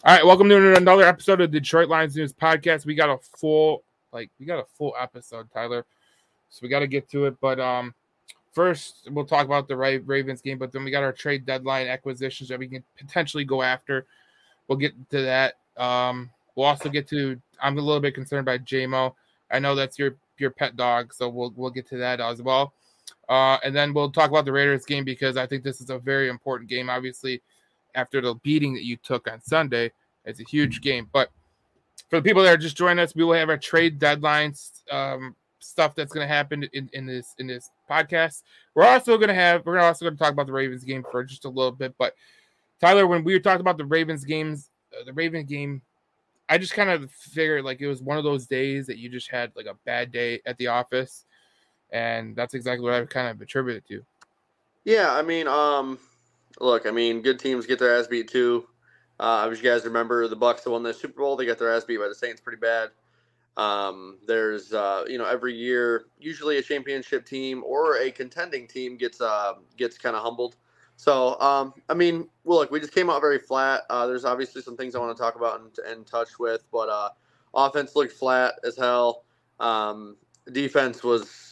All right, welcome to another episode of the Detroit Lions News Podcast. We got a full episode, Tyler. So we got to get to it. But first, we'll talk about the Ravens game. But then we got our trade deadline acquisitions that we can potentially go after. We'll get to that. We'll also get to. I'm a little bit concerned by JMO. I know that's your pet dog, so we'll get to that as well. And then we'll talk about the Raiders game because I think this is a very important game. Obviously, after the beating that you took on Sunday, it's a huge game. But for the people that are just joining us, we will have our trade deadlines stuff that's going to happen in this podcast. We're also going to talk about the Ravens game for just a little bit. But Tyler, when we were talking about the Ravens games, the Ravens game, I just kind of figured like it was one of those days that you just had like a bad day at the office, and that's exactly what I kind of attributed to. Yeah, I mean, look, I mean, good teams get their ass beat too. As you guys remember, the Bucs that won the Super Bowl, they got their ass beat by the Saints pretty bad. There's, every year, usually a championship team or a contending team gets kind of humbled. So, I mean, well, look, we just came out very flat. There's obviously some things I want to talk about and touch with, but offense looked flat as hell. Defense was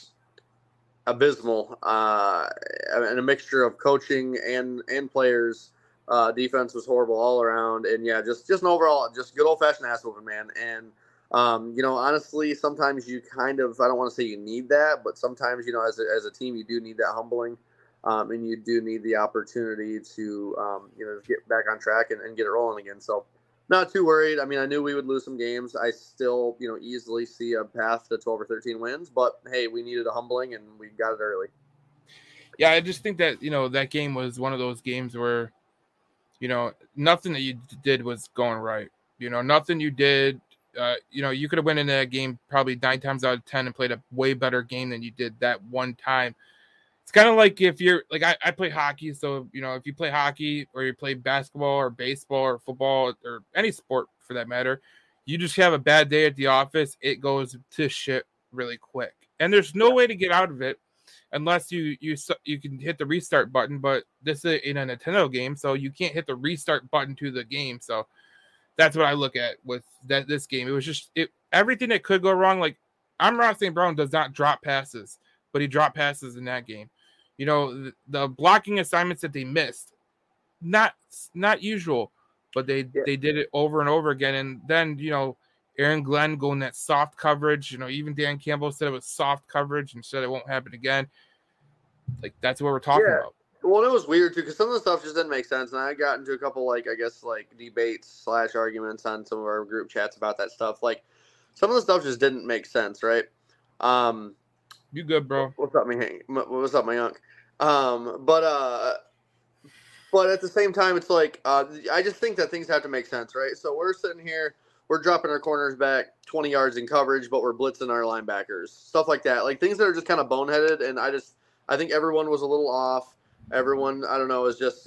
abysmal, and a mixture of coaching and players. Defense was horrible all around, and yeah, just an overall, just good old fashioned ass whooping, man. And honestly, sometimes you kind of, I don't want to say you need that, but sometimes as a team, you do need that humbling, and you do need the opportunity to get back on track and get it rolling again. So. Not too worried. I mean, I knew we would lose some games. I still, easily see a path to 12 or 13 wins. But, hey, we needed a humbling, and we got it early. Yeah, I just think that, that game was one of those games where, nothing that you did was going right. Nothing you did, you could have went in that game probably 9 times out of 10 and played a way better game than you did that one time. It's kind of like if you're like I play hockey, so if you play hockey or you play basketball or baseball or football or any sport for that matter, you just have a bad day at the office, it goes to shit really quick, and there's no way to get out of it unless you can hit the restart button. But this is in a Nintendo game, so you can't hit the restart button to the game. So that's what I look at with this game. It was just everything that could go wrong. Like Amon-Ra St. Brown does not drop passes, but he dropped passes in that game. The blocking assignments that they missed, not usual, but they did it over and over again. And then, Aaron Glenn going that soft coverage, even Dan Campbell said it was soft coverage and said it won't happen again. Like, that's what we're talking about. Well, it was weird, too, because some of the stuff just didn't make sense. And I got into a couple, debates / arguments on some of our group chats about that stuff. Like, some of the stuff just didn't make sense, right? You good, bro? What's up, What's up, my unk? But at the same time, it's like I just think that things have to make sense, right? So we're sitting here, we're dropping our corners back 20 yards in coverage, but we're blitzing our linebackers, stuff like that, like things that are just kind of boneheaded. And I think everyone was a little off. Everyone, I don't know, is just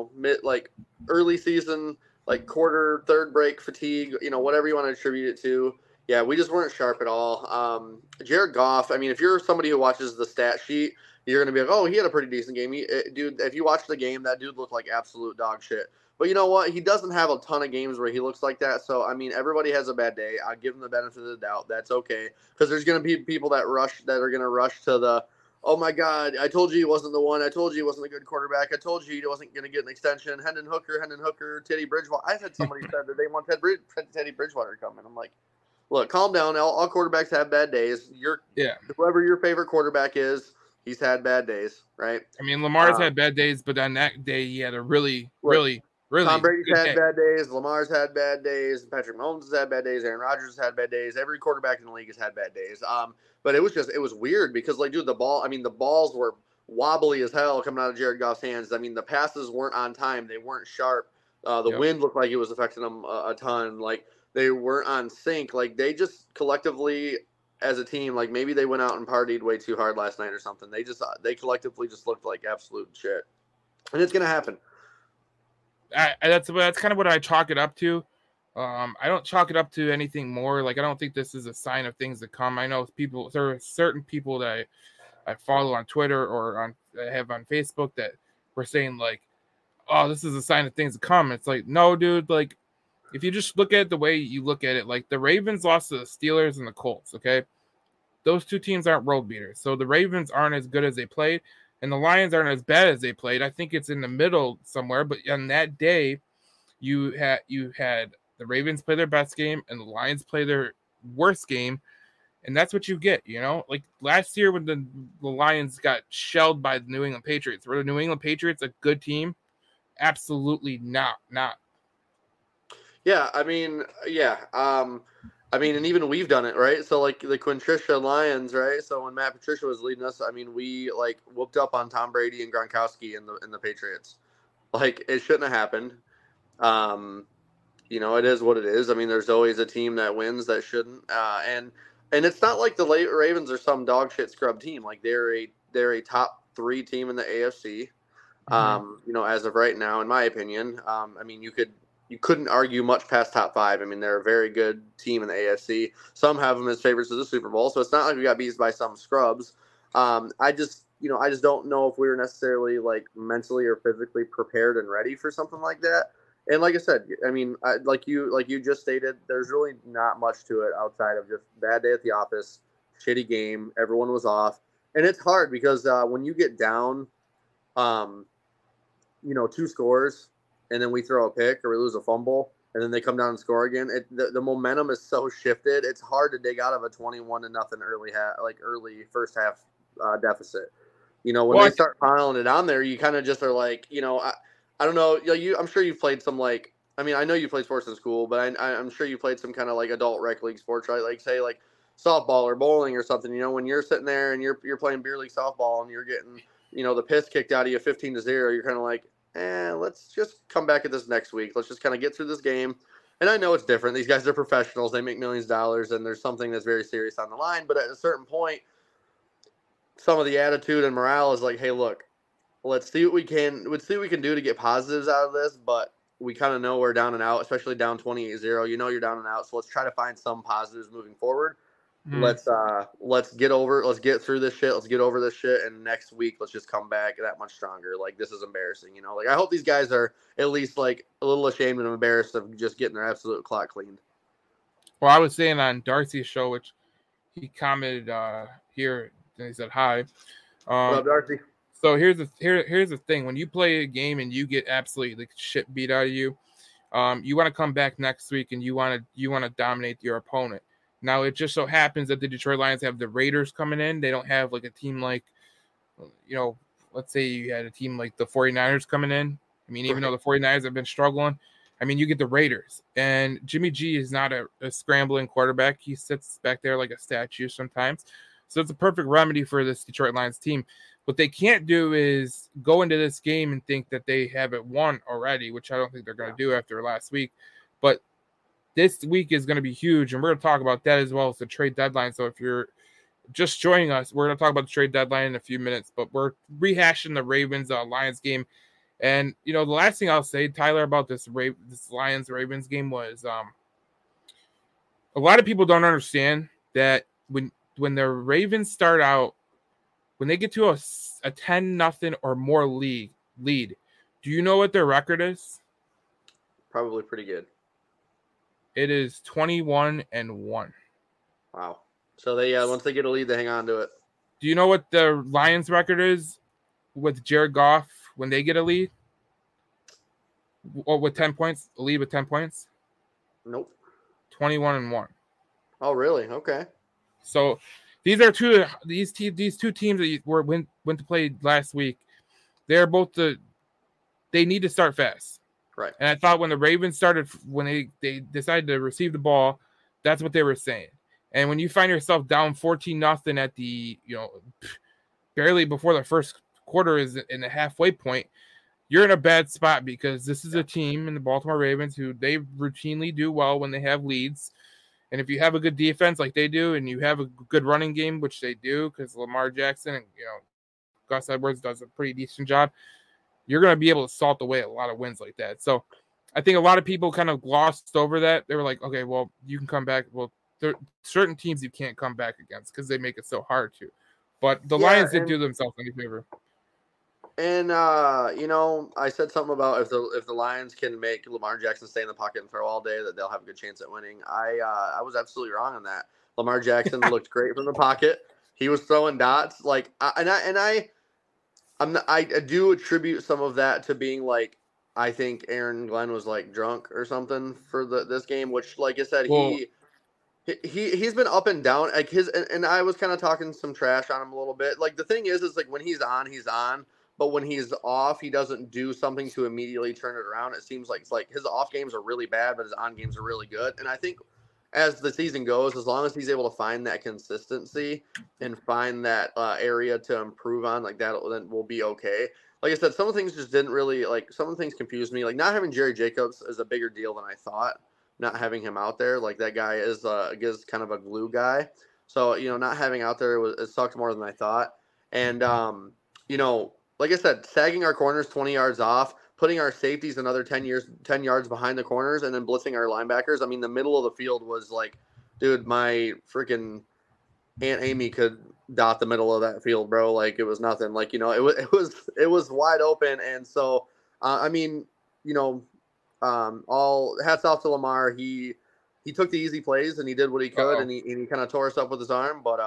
early season, quarter, third break fatigue, whatever you want to attribute it to. Yeah, we just weren't sharp at all. Jared Goff, I mean, if you're somebody who watches the stat sheet, you're going to be like, oh, he had a pretty decent game. Dude, if you watch the game, that dude looked like absolute dog shit. But you know what? He doesn't have a ton of games where he looks like that. So, I mean, everybody has a bad day. I'll give him the benefit of the doubt. That's okay. Because there's going to be people that are going to rush to the, oh, my God, I told you he wasn't the one. I told you he wasn't a good quarterback. I told you he wasn't going to get an extension. Hendon Hooker, Teddy Bridgewater. I've had somebody said that they want Teddy Bridgewater to come in. I'm like, look, calm down. All quarterbacks have bad days. Whoever your favorite quarterback is, he's had bad days, right? I mean, Lamar's had bad days, but on that day, he had a really Tom Brady's had bad days. Lamar's had bad days. Patrick Mahomes has had bad days. Aaron Rodgers has had bad days. Every quarterback in the league has had bad days. But it was weird because, dude, the balls were wobbly as hell coming out of Jared Goff's hands. I mean, the passes weren't on time. They weren't sharp. The wind looked like it was affecting them a ton. They weren't on sync. They just collectively, as a team, maybe they went out and partied way too hard last night or something. They collectively just looked like absolute shit. And it's going to happen. That's kind of what I chalk it up to. I don't chalk it up to anything more. I don't think this is a sign of things to come. I know there are certain people that I follow on Twitter or have on Facebook that were saying oh, this is a sign of things to come. It's no, dude, if you just look at it the way you look at it, like the Ravens lost to the Steelers and the Colts, okay? Those two teams aren't world beaters. So the Ravens aren't as good as they played, and the Lions aren't as bad as they played. I think it's in the middle somewhere, but on that day, you had the Ravens play their best game and the Lions play their worst game, and that's what you get, you know? Like last year when the Lions got shelled by the New England Patriots. Were the New England Patriots a good team? Absolutely not. Yeah, I mean, and even we've done it, right? So like the Quintricia Lions, right? So when Matt Patricia was leading us, I mean, we like whooped up on Tom Brady and Gronkowski in the Patriots. Like it shouldn't have happened. It is what it is. I mean, there's always a team that wins that shouldn't. And it's not like the Ravens are some dog shit scrub team. Like they're a top 3 team in the AFC. As of right now, in my opinion. I mean, you couldn't argue much past top 5. I mean, they're a very good team in the AFC. Some have them as favorites to the Super Bowl, so it's not like we got beat by some scrubs. I just don't know if we were necessarily like mentally or physically prepared and ready for something like that. And like I said, I mean, like you just stated, there's really not much to it outside of just bad day at the office, shitty game, everyone was off, and it's hard because when you get down, 2 scores. And then we throw a pick or we lose a fumble, and then they come down and score again. The momentum is so shifted. It's hard to dig out of a 21-0 early first half deficit. When they start piling it on there, you kind of just are like, I don't know. I'm sure you've played some like. I mean, I know you played sports in school, but I'm sure you played some kind of like adult rec league sports, right? Like say like softball or bowling or something. When you're sitting there and you're playing beer league softball and you're getting the piss kicked out of you 15-0, you're kind of like, let's just come back at this next week. Let's just kind of get through this game. And I know it's different. These guys are professionals. They make millions of dollars, and there's something that's very serious on the line. But at a certain point, some of the attitude and morale is like, hey, look, let's see what we can do to get positives out of this. But we kind of know we're down and out, especially down 28-0. You're down and out. So let's try to find some positives moving forward. Let's get through this shit. Let's get over this shit. And next week, let's just come back that much stronger. Like, this is embarrassing, Like, I hope these guys are at least, like, a little ashamed and embarrassed of just getting their absolute clock cleaned. Well, I was saying on Darcy's show, which he commented here, and he said hi. What up, Darcy? So here's the thing. When you play a game and you get absolutely shit beat out of you, you want to come back next week and you want to dominate your opponent. Now, it just so happens that the Detroit Lions have the Raiders coming in. They don't have like a team like, let's say you had a team like the 49ers coming in. I mean, even though the 49ers have been struggling, I mean, you get the Raiders. And Jimmy G is not a scrambling quarterback. He sits back there like a statue sometimes. So it's a perfect remedy for this Detroit Lions team. What they can't do is go into this game and think that they have it won already, which I don't think they're going to do after last week. But this week is going to be huge, and we're going to talk about that as well as the trade deadline. So if you're just joining us, we're going to talk about the trade deadline in a few minutes, but we're rehashing the Ravens-Lions game. And, the last thing I'll say, Tyler, about this Lions-Ravens game was a lot of people don't understand that when the Ravens start out, when they get to a 10-0 or more lead, do you know what their record is? Probably pretty good. It is 21-1. Wow. So they once they get a lead, they hang on to it. Do you know what the Lions record is with Jared Goff when they get a lead? Or with 10 points? A lead with 10 points? Nope. 21-1. Oh, really? Okay. So these are these two teams that went to play last week. They're both they need to start fast. Right. And I thought when the Ravens started, when they decided to receive the ball, that's what they were saying. And when you find yourself down 14-0 at the, barely before the first quarter is in the halfway point, you're in a bad spot because this is a team in the Baltimore Ravens who they routinely do well when they have leads. And if you have a good defense like they do, and you have a good running game, which they do because Lamar Jackson and, Gus Edwards does a pretty decent job, you're going to be able to salt away a lot of wins like that. So I think a lot of people kind of glossed over that. They were like, okay, well, you can come back. Well, there are certain teams you can't come back against because they make it so hard to. But the Lions didn't do themselves any favor. and I said something about if the Lions can make Lamar Jackson stay in the pocket and throw all day, that they'll have a good chance at winning. I was absolutely wrong on that. Lamar Jackson looked great from the pocket. He was throwing dots I do attribute some of that to being like, I think Aaron Glenn was like drunk or something for this game, which, like I said, Well, he's been up and down. Like and I was kind of talking some trash on him a little bit. Like the thing is like when he's on, he's on, but when he's off, he doesn't do something to immediately turn it around. It seems like it's like his off games are really bad, but his on games are really good. And I think as the season goes, as long as he's able to find that consistency and find that area to improve on, like that, then we'll be okay. Like I said, some of the things just didn't really like. Some of the things confused me. Like not having Jerry Jacobs is a bigger deal than I thought. Not having him out there, like that guy is kind of a glue guy. So not having out there it sucked more than I thought. And like I said, sagging our corners 20 yards off, putting our safeties another 10 yards behind the corners, and then blitzing our linebackers. I mean, the middle of the field was like, dude, my freaking Aunt Amy could dot the middle of that field, bro. Like it was nothing. Like it was wide open, and so I mean, all hats off to Lamar. He took the easy plays and he did what he could, and he kind of tore us up with his arm. But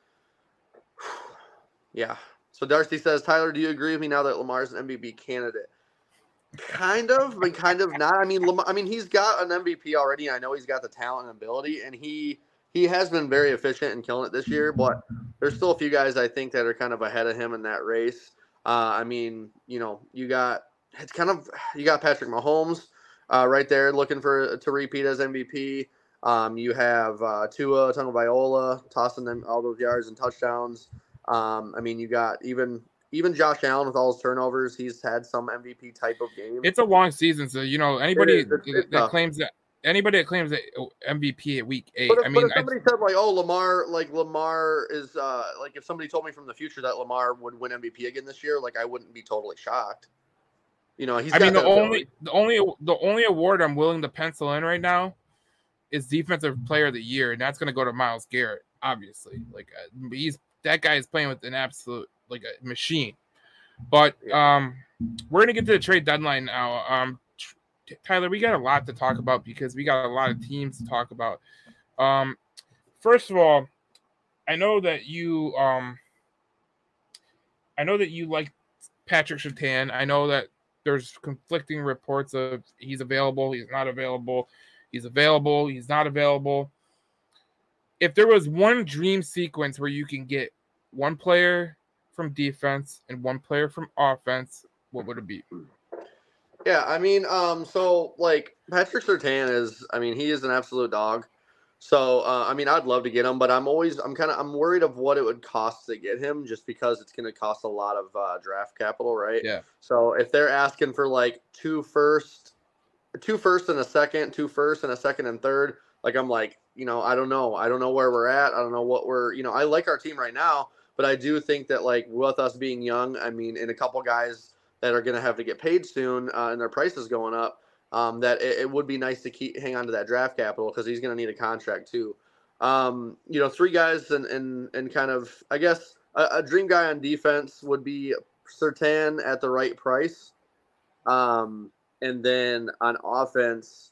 yeah. So Darcy says, Tyler, do you agree with me now that Lamar's an MVP candidate? Kind of, but kind of not. I mean, Lamar, he's got an MVP already. I know he's got the talent and ability, and he has been very efficient in killing it this year. But there's still a few guys I think that are kind of ahead of him in that race. You got Patrick Mahomes right there looking to repeat as MVP. You have Tua Tagovailoa tossing them all those yards and touchdowns. You got even Josh Allen with all his turnovers, he's had some MVP type of game. It's a long season, so anybody that claims that MVP at week 8. But if somebody said like, oh, Lamar is like if somebody told me from the future that Lamar would win MVP again this year, like I wouldn't be totally shocked. The only award I'm willing to pencil in right now is Defensive Player of the Year, and that's going to go to Myles Garrett. Obviously, like that guy is playing with an absolute like a machine. But we're going to get to the trade deadline now. Tyler, we got a lot to talk about because we got a lot of teams to talk about. First of all, I know that you like Patrick Surtain. I know that there's conflicting reports of he's available, he's not available, he's available, he's not available. If there was one dream sequence where you can get one player from defense and one player from offense, what would it be? Yeah, so like Patrick Surtain is, he is an absolute dog. So, I'd love to get him, but I'm worried of what it would cost to get him just because it's going to cost a lot of draft capital, right? Yeah. So if they're asking for like two first and a second, two first and a second and third, like I'm like, I don't know. I don't know where we're at. I don't know what I like our team right now, but I do think that like with us being young, and a couple guys that are going to have to get paid soon and their prices going up, that it would be nice to hang on to that draft capital because he's going to need a contract too. Three guys and kind of, I guess, a dream guy on defense would be Surtain at the right price. And then on offense,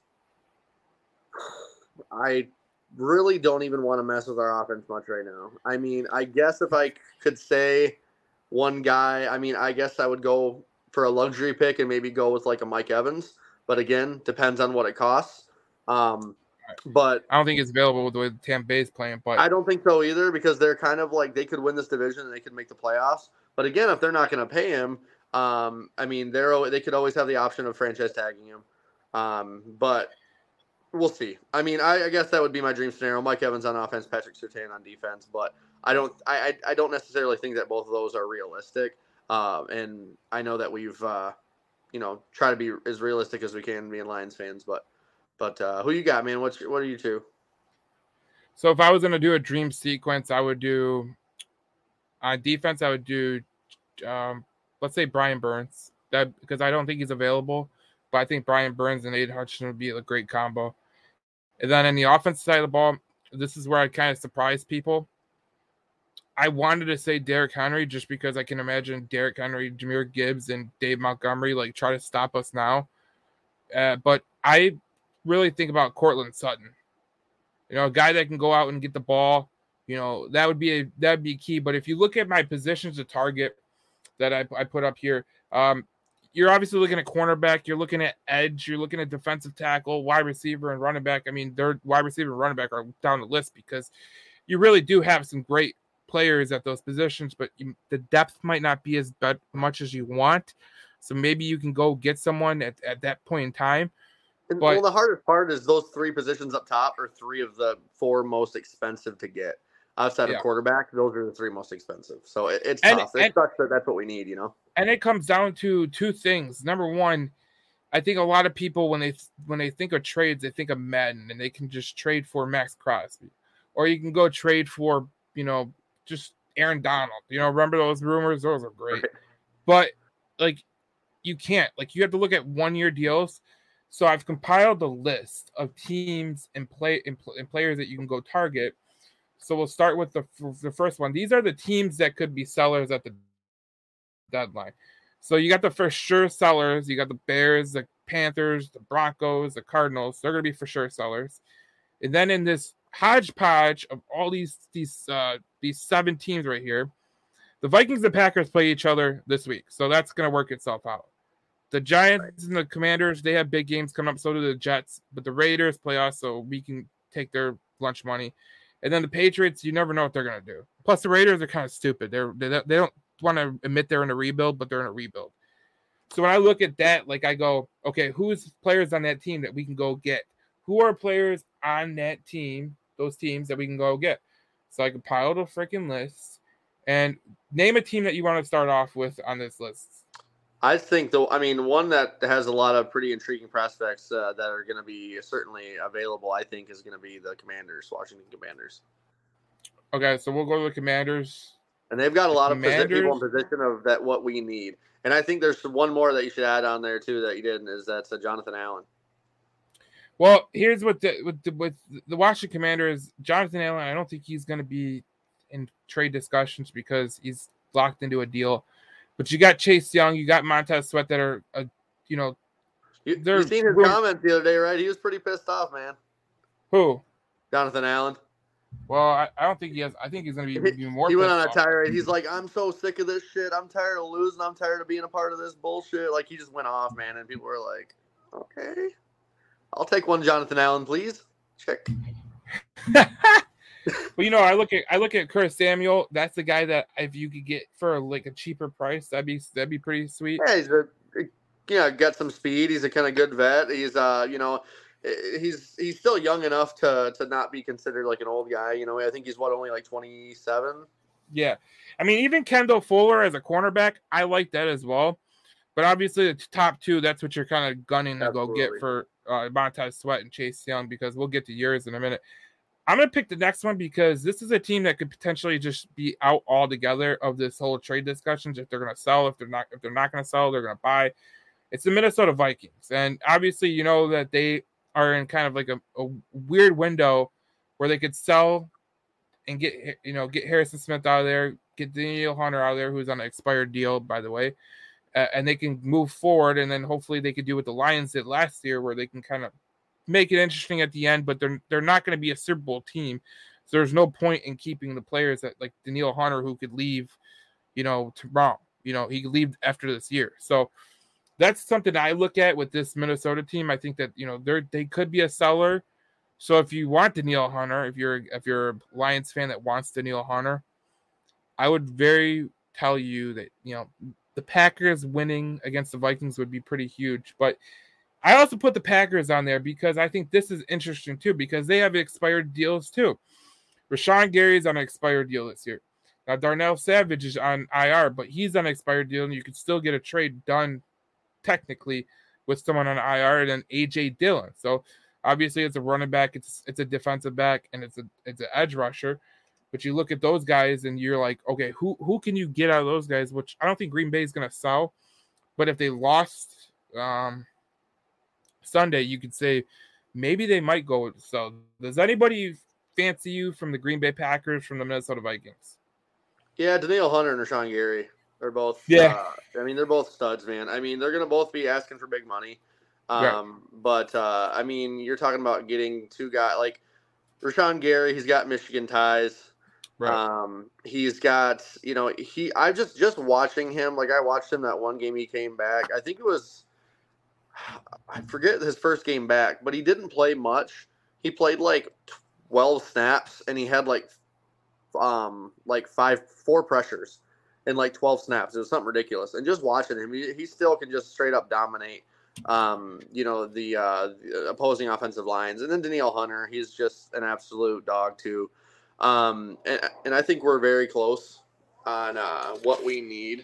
I really don't even want to mess with our offense much right now. I guess if I could say one guy, I guess I would go for a luxury pick and maybe go with like a Mike Evans. But again, depends on what it costs. But I don't think it's available with the way the Tampa Bay is playing. But I don't think so either because they're kind of like they could win this division and they could make the playoffs. But again, if they're not going to pay him, they could always have the option of franchise tagging him. But we'll see. I guess that would be my dream scenario: Mike Evans on offense, Patrick Surtain on defense. But I don't necessarily think that both of those are realistic. And I know that we've try to be as realistic as we can being Lions fans, but who you got, man? What are you two? So if I was going to do a dream sequence, I would do on defense, I would do, let's say Brian Burns, that because I don't think he's available, but I think Brian Burns and Aiden Hutchinson would be a great combo. And then in the offensive side of the ball, this is where I kind of surprise people. I wanted to say Derrick Henry just because I can imagine Derrick Henry, Jahmyr Gibbs, and Dave Montgomery like try to stop us now. But I really think about Cortland Sutton. You know, a guy that can go out and get the ball. You know, that would be key. But if you look at my positions to target that I put up here, you're obviously looking at cornerback. You're looking at edge. You're looking at defensive tackle, wide receiver, and running back. I mean, their wide receiver and running back are down the list because you really do have some great players at those positions, but the depth might not be as much as you want. So maybe you can go get someone at that point in time. And, well, the hardest part is those 3 positions up top are 3 of the 4 most expensive to get. Outside of quarterback, those are the 3 most expensive. So it's tough. It sucks that that's what we need, you know? And it comes down to 2 things. Number one, I think a lot of people, when they think of trades, they think of Madden, and they can just trade for Max Crosby. Or you can go trade for, you know, just Aaron Donald. You know, remember those rumors? Those are great. Right. But, like, you can't. Like, you have to look at 1-year deals. So I've compiled a list of teams and players that you can go target. So we'll start with the first one. These are the teams that could be sellers at the deadline. So you got the for sure sellers. You got the Bears, the Panthers, the Broncos, the Cardinals. They're going to be for sure sellers. And then in this hodgepodge of all these 7 teams right here, the Vikings and Packers play each other this week. So that's going to work itself out. The Giants and the Commanders, they have big games coming up. So do the Jets. But the Raiders play us, so we can take their lunch money. And then the Patriots, you never know what they're going to do. Plus, the Raiders are kind of stupid. They don't want to admit they're in a rebuild, but they're in a rebuild. So when I look at that, like I go, okay, who's players on that team that we can go get? Who are players on that team, those teams that we can go get? So I compiled a freaking list. And name a team that you want to start off with on this list. I think, one that has a lot of pretty intriguing prospects that are going to be certainly available, I think, is going to be the Commanders, Washington Commanders. Okay, so we'll go to the Commanders. And they've got a lot of people in position of that what we need. And I think there's one more that you should add on there, too, that you didn't, is that's Jonathan Allen. Well, here's with the Washington Commanders, Jonathan Allen, I don't think he's going to be in trade discussions because he's locked into a deal. But you got Chase Young, you got Montez Sweat that are, you know. You seen his comments the other day, right? He was pretty pissed off, man. Who? Jonathan Allen. Well, I don't think he has. I think he's going to be even more. He went on a tirade. He's like, I'm so sick of this shit. I'm tired of losing. I'm tired of being a part of this bullshit. Like, he just went off, man. And people were like, okay. I'll take one Jonathan Allen, please. Check. Well, you know, I look at Curtis Samuel. That's the guy that if you could get for like a cheaper price, that'd be pretty sweet. Yeah, he's got some speed. He's a kind of good vet. He's he's still young enough to not be considered like an old guy. You know, I think he's only like 27. Yeah, I mean, even Kendall Fuller as a cornerback, I like that as well. But obviously, the top 2, that's what you're kind of gunning to go get for Montez Sweat and Chase Young, because we'll get to yours in a minute. I'm going to pick the next one because this is a team that could potentially just be out altogether of this whole trade discussions. If they're going to sell, if they're not going to sell, they're going to buy. It's the Minnesota Vikings. And obviously, you know that they are in kind of like a weird window where they could sell and get Harrison Smith out of there, get Danielle Hunter out of there, who's on an expired deal, by the way. And they can move forward, and then hopefully they could do what the Lions did last year, where they can kind of make it interesting at the end, but they're not going to be a Super Bowl team. So there's no point in keeping the players that like Danielle Hunter, who could leave, you know, tomorrow. You know, he could leave after this year. So that's something I look at with this Minnesota team. I think that, you know, they could be a seller. So if you want Danielle Hunter, if you're a Lions fan that wants Danielle Hunter, I would tell you that, you know, the Packers winning against the Vikings would be pretty huge. But I also put the Packers on there because I think this is interesting too, because they have expired deals too. Rashawn Gary's on an expired deal this year. Now Darnell Savage is on IR, but he's on an expired deal, and you could still get a trade done technically with someone on IR, and then AJ Dillon. So obviously it's a running back, it's a defensive back, and it's an edge rusher. But you look at those guys and you're like, okay, who can you get out of those guys? Which I don't think Green Bay is going to sell, but if they lost Sunday, you could say maybe they might go with sell. Does anybody fancy you from the Green Bay Packers, from the Minnesota Vikings? Yeah, Danielle Hunter and Rashawn Gary. They're both. Yeah. I mean, they're both studs, man. I mean, they're gonna both be asking for big money. Right. But I mean, you're talking about getting two guys like Rashawn Gary. He's got Michigan ties. Right. He's got, I just watching him. Like I watched him that one game he came back. I think it was, I forget his first game back, but he didn't play much. He played like 12 snaps, and he had like four pressures in like 12 snaps. It was something ridiculous. And just watching him, he still can just straight up dominate, the opposing offensive lines. And then Danielle Hunter, he's just an absolute dog too. And I think we're very close on what we need.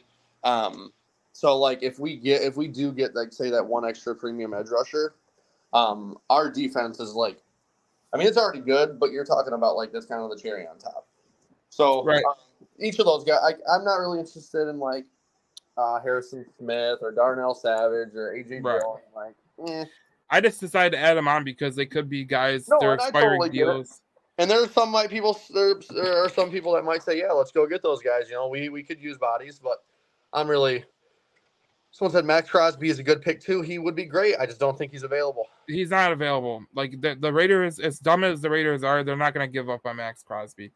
So like if we do get like say that one extra premium edge rusher, our defense is like, I mean it's already good, but you're talking about like that's kind of the cherry on top. So Right. Each of those guys, I'm not really interested in like Harrison Smith or Darnell Savage or AJ Right. Dillon. Like, I just decided to add them on because they could be guys. No, they're and I expiring totally get it. deals. And there's some there are some people that might say, yeah, let's go get those guys. We could use bodies, but I'm really. Someone said Max Crosby is a good pick too. He would be great. I just don't think he's available. He's not available. Like the Raiders, as dumb as the Raiders are, they're not going to give up on Max Crosby.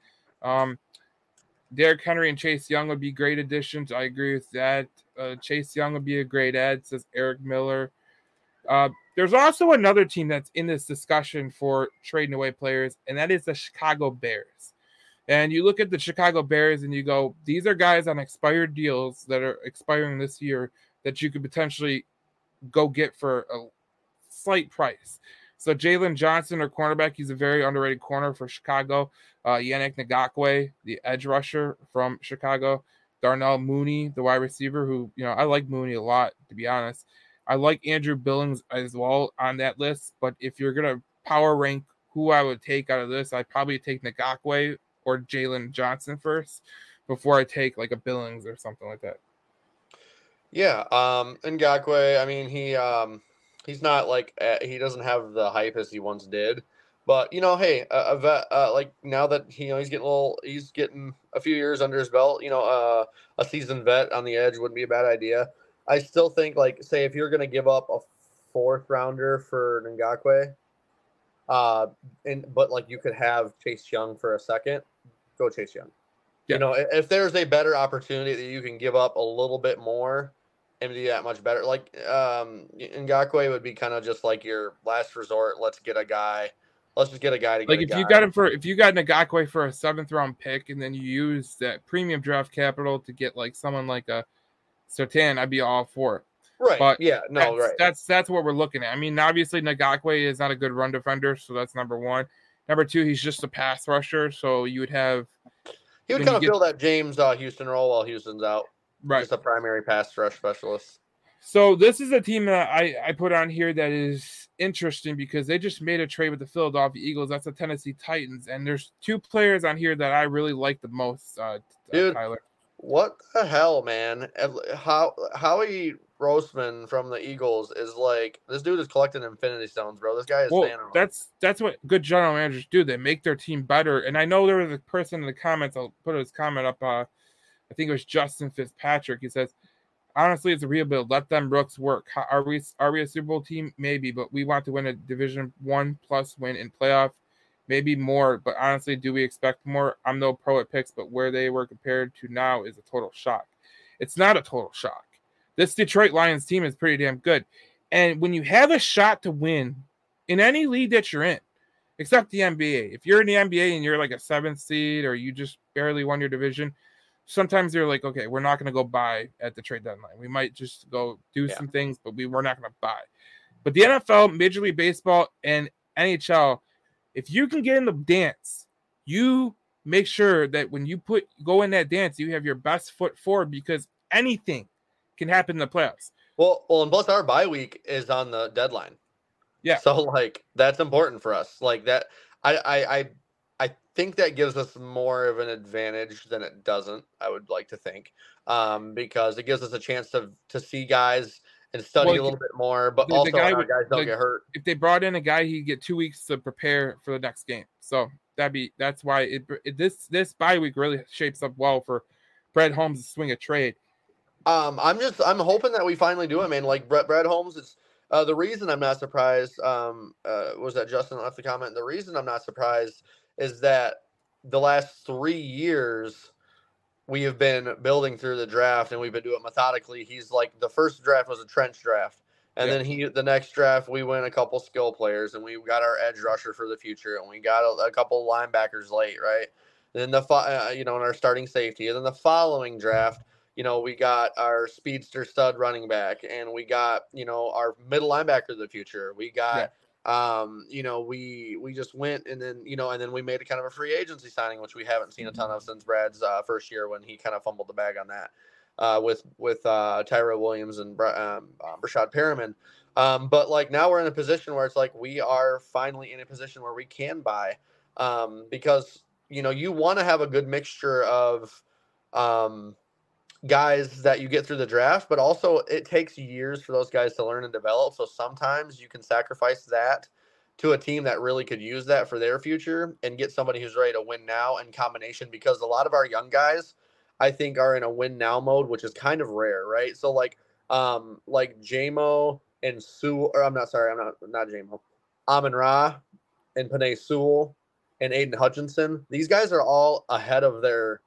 Derrick Henry and Chase Young would be great additions. I agree with that. Chase Young would be a great add, says Eric Miller. There's also another team that's in this discussion for trading away players, and that is the Chicago Bears. And you look at the Chicago Bears and you go, these are guys on expired deals that are expiring this year that you could potentially go get for a slight price. So Jalen Johnson, or cornerback, he's a very underrated corner for Chicago. Yannick Ngakoue, the edge rusher from Chicago. Darnell Mooney, the wide receiver, who, I like Mooney a lot, to be honest. I like Andrew Billings as well on that list, but if you're going to power rank who I would take out of this, I'd probably take Ngakoue or Jalen Johnson first before I take like a Billings or something like that. Yeah, Ngakoue, I mean, he's not like he doesn't have the hype as he once did, but hey, a vet, like now that he's getting a few years under his belt, a seasoned vet on the edge wouldn't be a bad idea. I still think like say if you're gonna give up a 4th rounder for Ngakoue, but like you could have Chase Young for a second, go Chase Young. Yeah. If there's a better opportunity that you can give up a little bit more and do that much better, like Ngakoue would be kind of just like your last resort. Let's just get a guy to like if you got Ngakoue for a 7th round pick and then you use that premium draft capital to get like someone like a Surtain, I'd be all for it. Right. But yeah, no, right. That's what we're looking at. I mean, obviously Ngakoue is not a good run defender, so that's number one. Number two, he's just a pass rusher, so you would have. He would kind of fill that James Houston role while Houston's out. Right. Just a primary pass rush specialist. So this is a team that I put on here that is interesting because they just made a trade with the Philadelphia Eagles. That's the Tennessee Titans, and there's 2 players on here that I really like the most. Dude, Tyler, what the hell, man? Howie Roseman from the Eagles is like, this dude is collecting Infinity Stones, bro. This guy is that's what good general managers do. They make their team better. And I know there was a person in the comments. I'll put his comment up. I think it was Justin Fitzpatrick. He says, honestly, it's a rebuild. Let them Brooks work. Are we a Super Bowl team? Maybe, but we want to win a Division 1+ win in playoff. Maybe more, but honestly, do we expect more? I'm no pro at picks, but where they were compared to now is a total shock. It's not a total shock. This Detroit Lions team is pretty damn good. And when you have a shot to win in any league that you're in, except the NBA, if you're in the NBA and you're like a 7th seed or you just barely won your division, sometimes they're like, okay, we're not going to go buy at the trade deadline. We might just go do some things, but we're not going to buy. But the NFL, Major League Baseball, and NHL, if you can get in the dance, you make sure that when you go in that dance, you have your best foot forward because anything can happen in the playoffs. Well, and plus our bye week is on the deadline. Yeah. So like that's important for us. Like that, I think that gives us more of an advantage than it doesn't. I would like to think, because it gives us a chance to see guys and study a little bit more, but also our guys don't get hurt. If they brought in a guy, he'd get 2 weeks to prepare for the next game. So that's why this bye week really shapes up well for Brad Holmes to swing a trade. I'm hoping that we finally do it, man. Like Brad Holmes is the reason I'm not surprised. Was that Justin left the comment? The reason I'm not surprised is that the last 3 years we have been building through the draft and we've been doing it methodically. He's like, the first draft was a trench draft. And then the next draft, we went a couple skill players and we got our edge rusher for the future and we got a couple linebackers late, right? And then in our starting safety. And then the following draft, we got our speedster stud running back and we got, our middle linebacker of the future. We got, we just went and then we made a kind of a free agency signing, which we haven't seen a ton of since Brad's first year when he kind of fumbled the bag on that. With Tyrell Williams and Brashad Perriman. But like now we're in a position where it's like we are finally in a position where we can buy because, you want to have a good mixture of guys that you get through the draft, but also it takes years for those guys to learn and develop. So sometimes you can sacrifice that to a team that really could use that for their future and get somebody who's ready to win now in combination, because a lot of our young guys, I think, are in a win now mode, which is kind of rare, right? So like Jamo and Sewell, or I'm not Jamo, Amon-Ra and Penei Sewell and Aiden Hutchinson. These guys are all ahead of their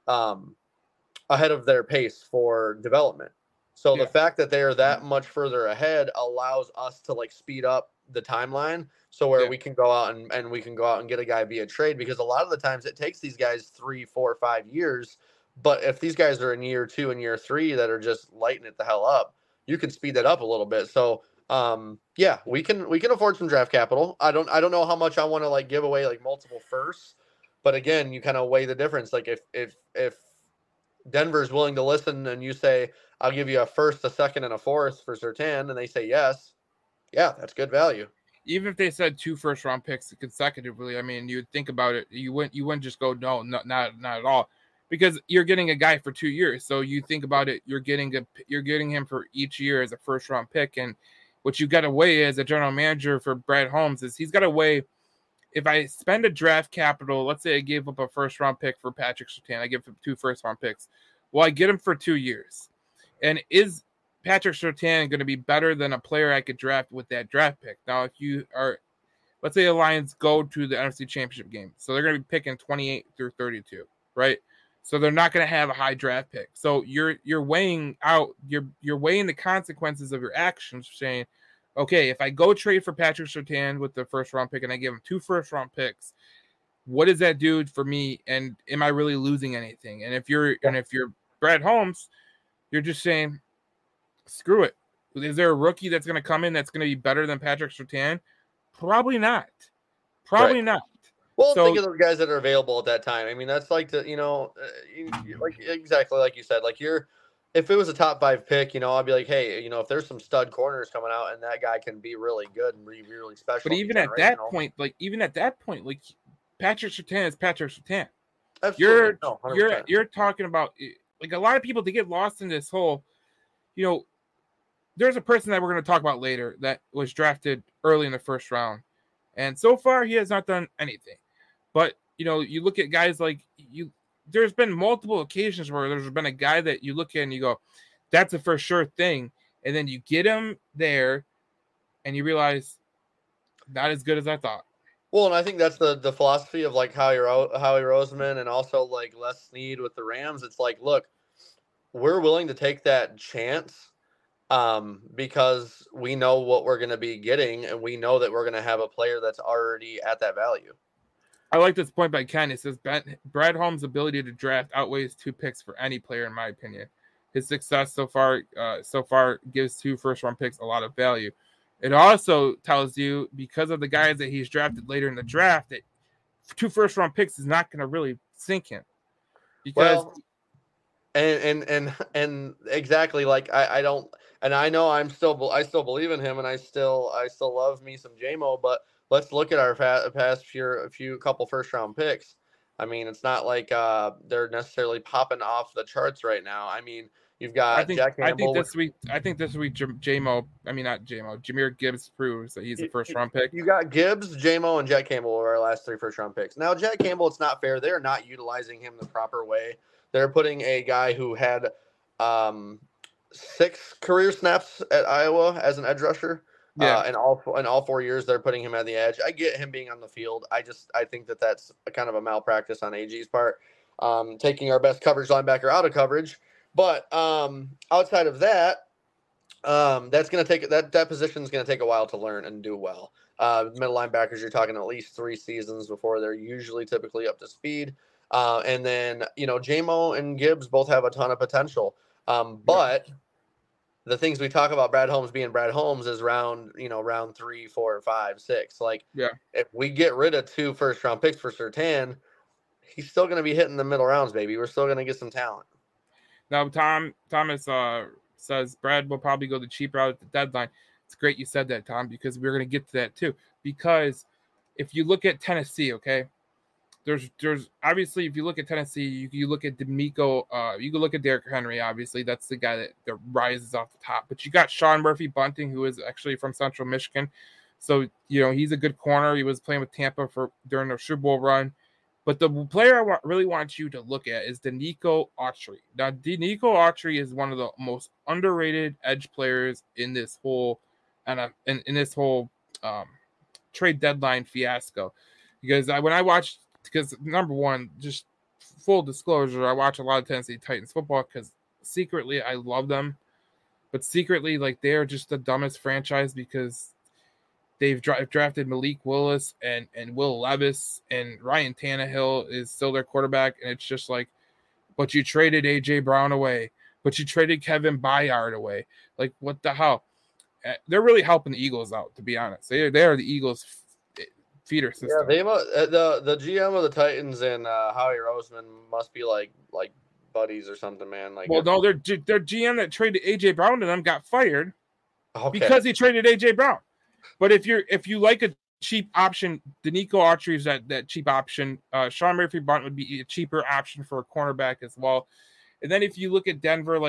pace for development. So the fact that they are that much further ahead allows us to like speed up the timeline. So where we can go out and we can go out and get a guy via trade, because a lot of the times it takes these guys 3, 4, 5 years. But if these guys are in year 2 and year 3 that are just lighting it the hell up, you can speed that up a little bit. So, we can afford some draft capital. I don't know how much I want to like give away like multiple firsts, but again, you kind of weigh the difference. Like if Denver's willing to listen and you say, I'll give you a first, a second, and a fourth for Surtain, and they say yes, yeah, that's good value. Even if they said 2 first-round picks consecutively, I mean, you'd think about it. You wouldn't just go, no, not at all. Because you're getting a guy for 2 years, so you think about it. You're getting him for each year as a first round pick, and what you got to weigh as a general manager for Brad Holmes is he's got to weigh. If I spend a draft capital, let's say I gave up a first round pick for Patrick Surtain, I give him 2 first round picks. Well, I get him for 2 years, and is Patrick Surtain going to be better than a player I could draft with that draft pick? Now, if you are, let's say the Lions go to the NFC Championship game, so they're going to be picking 28 through 32, right? So they're not going to have a high draft pick. So you're weighing out, you're weighing the consequences of your actions, saying, okay, if I go trade for Patrick Surtain with the first round pick and I give him 2 first round picks, what does that do for me? And am I really losing anything? And if you're Brad Holmes, you're just saying, screw it. Is there a rookie that's going to come in that's going to be better than Patrick Surtain? Probably not. Probably not. Well, think of those guys that are available at that time. I mean, that's like like exactly like you said. Like if it was a top 5 pick, I'd be like, hey, if there's some stud corners coming out and that guy can be really good and be really special. But even at that point, Patrick Surtain is Patrick Surtain. Absolutely. You're talking about, like, a lot of people, to get lost in this whole, there's a person that we're going to talk about later that was drafted early in the first round, and so far he has not done anything. But, you look at guys like there's been multiple occasions where there's been a guy that you look at and you go, that's a for sure thing. And then you get him there and you realize not as good as I thought. Well, and I think that's the philosophy of like Howie Roseman and also like Les Snead with the Rams. It's like, look, we're willing to take that chance because we know what we're going to be getting and we know that we're going to have a player that's already at that value. I like this point by Ken. It says Brad Holmes' ability to draft outweighs 2 picks for any player, in my opinion. His success so far gives 2 first-round picks a lot of value. It also tells you, because of the guys that he's drafted later in the draft, that 2 first-round picks is not going to really sink him. Because and exactly, like I don't, and I know I still believe in him, and I still love me some Jamo, but let's look at our past couple first round picks. I mean, it's not like they're necessarily popping off the charts right now. I mean, you've got Jack Campbell. I think this week Jahmyr Gibbs proves that he's a first round pick. You got Gibbs, Jamo, and Jack Campbell were our last 3 first round picks. Now, Jack Campbell, it's not fair. They're not utilizing him the proper way. They're putting a guy who had 6 career snaps at Iowa as an edge rusher. Yeah. In all 4 years, they're putting him at the edge. I get him being on the field. I think that's a kind of a malpractice on AG's part, taking our best coverage linebacker out of coverage. But outside of that, that's going to take that position is going to take a while to learn and do well. Middle linebackers, you're talking at least 3 seasons before they're usually typically up to speed. And then JMO and Gibbs both have a ton of potential. But the things we talk about Brad Holmes being Brad Holmes is round 3, 4, 5, 6. Like, if we get rid of 2 first-round picks for Surtain, he's still going to be hitting the middle rounds, baby. We're still going to get some talent. Now, Thomas says Brad will probably go the cheap route at the deadline. It's great you said that, Tom, because we're going to get to that too. Because if you look at Tennessee, okay, there's obviously, if you look at Tennessee, you look at D'Amico, you can look at Derrick Henry. Obviously, that's the guy that rises off the top. But you got Sean Murphy-Bunting, who is actually from Central Michigan, so he's a good corner. He was playing with Tampa during their Super Bowl run. But the player I really want you to look at is Denico Autry. Now, Denico Autry is one of the most underrated edge players in this whole trade deadline fiasco. Because number one, just full disclosure, I watch a lot of Tennessee Titans football because secretly I love them. But secretly, like, they're just the dumbest franchise because they've drafted Malik Willis and Will Levis, and Ryan Tannehill is still their quarterback. And it's just like, but you traded A.J. Brown away, but you traded Kevin Byard away. Like, what the hell? They're really helping the Eagles out, to be honest. They are the Eagles' feeder system. Yeah, the GM of the Titans and Howie Roseman must be like buddies or something, man. Like, well, no, their GM that traded A.J. Brown to them got fired because he traded A.J. Brown. But if you like a cheap option, Denico Autry is that cheap option. Sean Murphy-Bunting would be a cheaper option for a cornerback as well. And then if you look at Denver,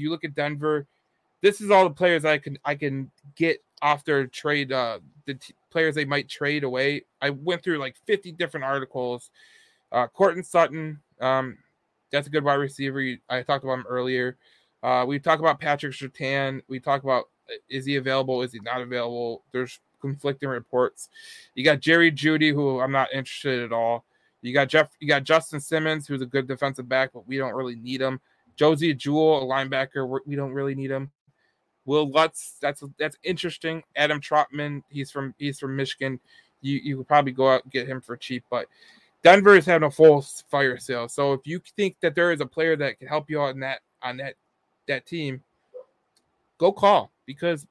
this is all the players I can get off their trade. Players they might trade away. I went through like 50 different articles. Courtland Sutton, that's a good wide receiver. I talked about him earlier. We talked about Patrick Surtain. We talked about, is he available? Is he not available? There's conflicting reports. You got Jerry Jeudy, who I'm not interested at all. You got Justin Simmons, who's a good defensive back, but we don't really need him. Josie Jewell, a linebacker, we don't really need him. Will Lutz, that's interesting. Adam Trotman, he's from Michigan. You could probably go out and get him for cheap, but Denver is having a full fire sale. So if you think that there is a player that can help you out on that team, go call, because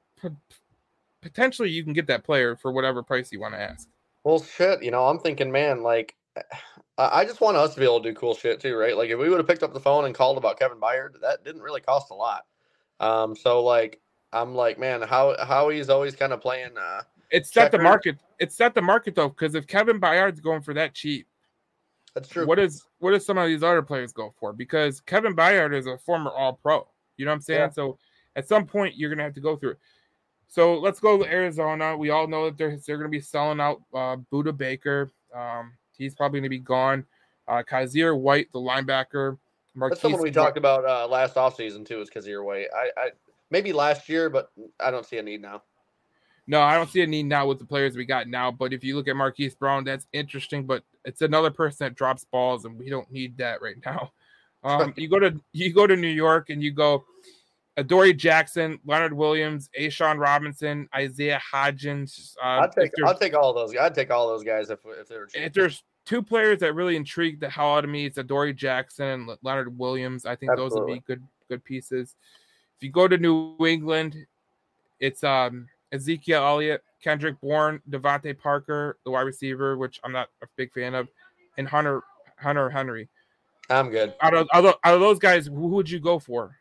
potentially you can get that player for whatever price you want to ask. Well, shit, I'm thinking, man, like, I just want us to be able to do cool shit too, right? Like, if we would have picked up the phone and called about Kevin Byard, that didn't really cost a lot. So like, I'm like, man, how he's always kind of playing. It's set the market. It's set the market though, because if Kevin Byard's going for that cheap, that's true. What does some of these other players go for? Because Kevin Byard is a former All-Pro. You know what I'm saying? Yeah. So at some point you're gonna have to go through it. So let's go to Arizona. We all know that they're going to be selling out Budda Baker. He's probably going to be gone. Kaiser White, the linebacker. Marquise, that's someone we talked about last offseason too, is Kaiser White. I maybe last year, but I don't see a need now. No, I don't see a need now with the players we got now. But if you look at Marquise Brown, that's interesting. But it's another person that drops balls, and we don't need that right now. You go to New York, and you go Adoree Jackson, Leonard Williams, A'Shawn Robinson, Isaiah Hodgins. I'll take all of those. I'd take all those guys if they were cheap. If there's 2 players that really intrigue the hell out of me, it's Adoree Jackson and Leonard Williams. I think Those would be good pieces. If you go to New England, it's Ezekiel Elliott, Kendrick Bourne, Devontae Parker, the wide receiver, which I'm not a big fan of, and Hunter Henry. I'm good. Out of those guys, who would you go for?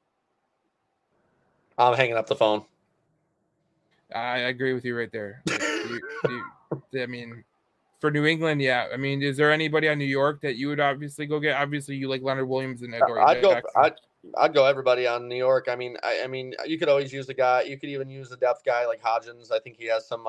I'm hanging up the phone. I agree with you right there. I mean, for New England, yeah. I mean, is there anybody on New York that you would obviously go get? Obviously, you like Leonard Williams and Adoree Jackson. I'd go everybody on New York. I mean, you could always use the guy. You could even use the depth guy like Hodgins. I think he has some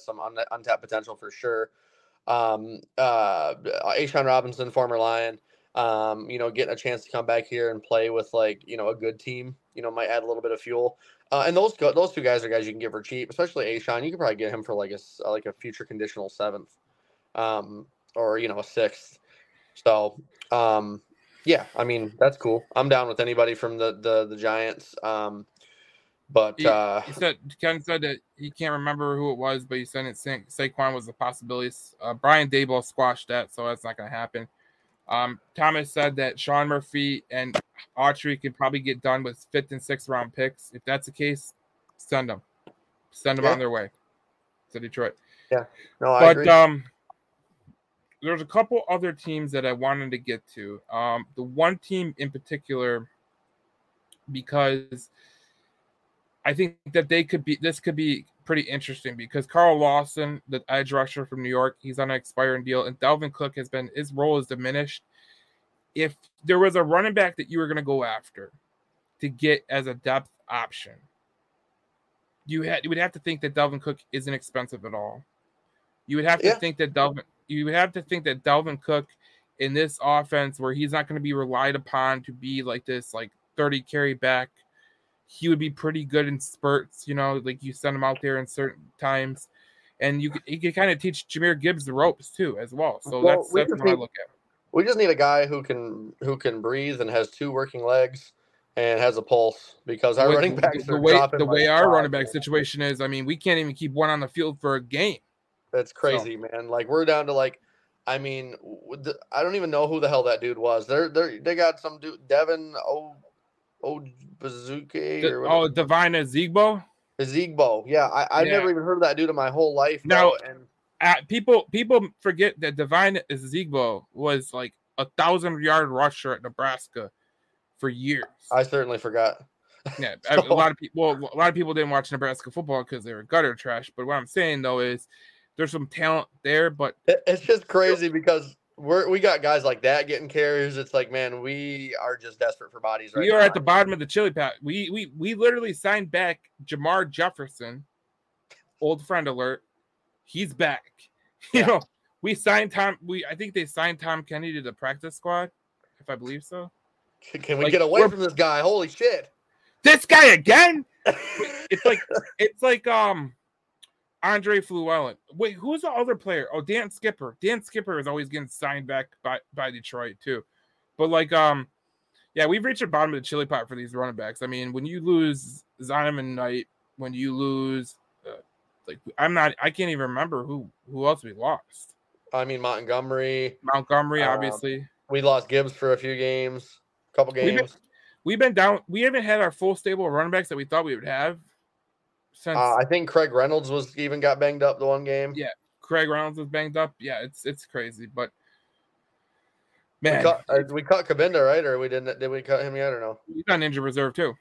untapped potential for sure. A'Shawn Robinson, former Lion. Getting a chance to come back here and play with like, a good team, might add a little bit of fuel. And those two guys are guys you can get for cheap, especially Ashawn. You could probably get him for like a future conditional seventh, or a sixth. So, yeah, I mean that's cool. I'm down with anybody from the Giants. But Ken said that he can't remember who it was, but he said Saquon was a possibility. Brian Daboll squashed that, so that's not going to happen. Thomas said that Sean Murphy and Autry could probably get done with 5th and 6th round picks. If that's the case, send them on their way to Detroit. Yeah, no, I agree. There's a couple other teams that I wanted to get to. The one team in particular, because I think that this could be pretty interesting because Carl Lawson, the edge rusher from New York, he's on an expiring deal, and Dalvin Cook his role is diminished. If there was a running back that you were going to go after to get as a depth option, you would have to think that Dalvin Cook isn't expensive at all. You would have to think that Dalvin Cook in this offense where he's not going to be relied upon to be like this 30 carry back, he would be pretty good in spurts, like you send him out there in certain times, and he could kind of teach Jahmyr Gibbs the ropes too as well. So that's what I look at. We just need a guy who can breathe and has 2 working legs and has a pulse, because our running backs the way our running back situation is. I mean, we can't even keep one on the field for a game. That's crazy, man. Like we're down to I don't even know who the hell that dude was. They got some dude, Devin Bazooka or Divine Ezigbo. Yeah, I've never even heard of that dude in my whole life. Now, people forget that Divine Ezigbo was like 1,000-yard rusher at Nebraska for years. I certainly forgot. Yeah, a lot of people didn't watch Nebraska football because they were gutter trash. But what I'm saying though is there's some talent there, but it's just crazy because we got guys like that getting carries. It's like, man, we are just desperate for bodies right now. We are at the bottom of the chili pad. We literally signed back Jamar Jefferson, old friend alert. He's back. We signed Tom. I think they signed Tom Kennedy to the practice squad, if I believe so. Can we get away from this guy? Holy shit! This guy again? It's like Andre Fluellen. Wait, who's the other player? Oh, Dan Skipper. Dan Skipper is always getting signed back by Detroit too. But we've reached the bottom of the chili pot for these running backs. I mean, when you lose Zonovan Knight, when you lose, I can't even remember who else we lost. I mean, Montgomery, obviously. We lost Gibbs for a couple games. We've been down. We haven't had our full stable of running backs that we thought we would have. Since I think Craig Reynolds got banged up the one game. Yeah, Craig Reynolds was banged up. Yeah, it's crazy, but man, we cut Kabinda, right? Or we didn't? Did we cut him yet or no? He's on injured reserve too.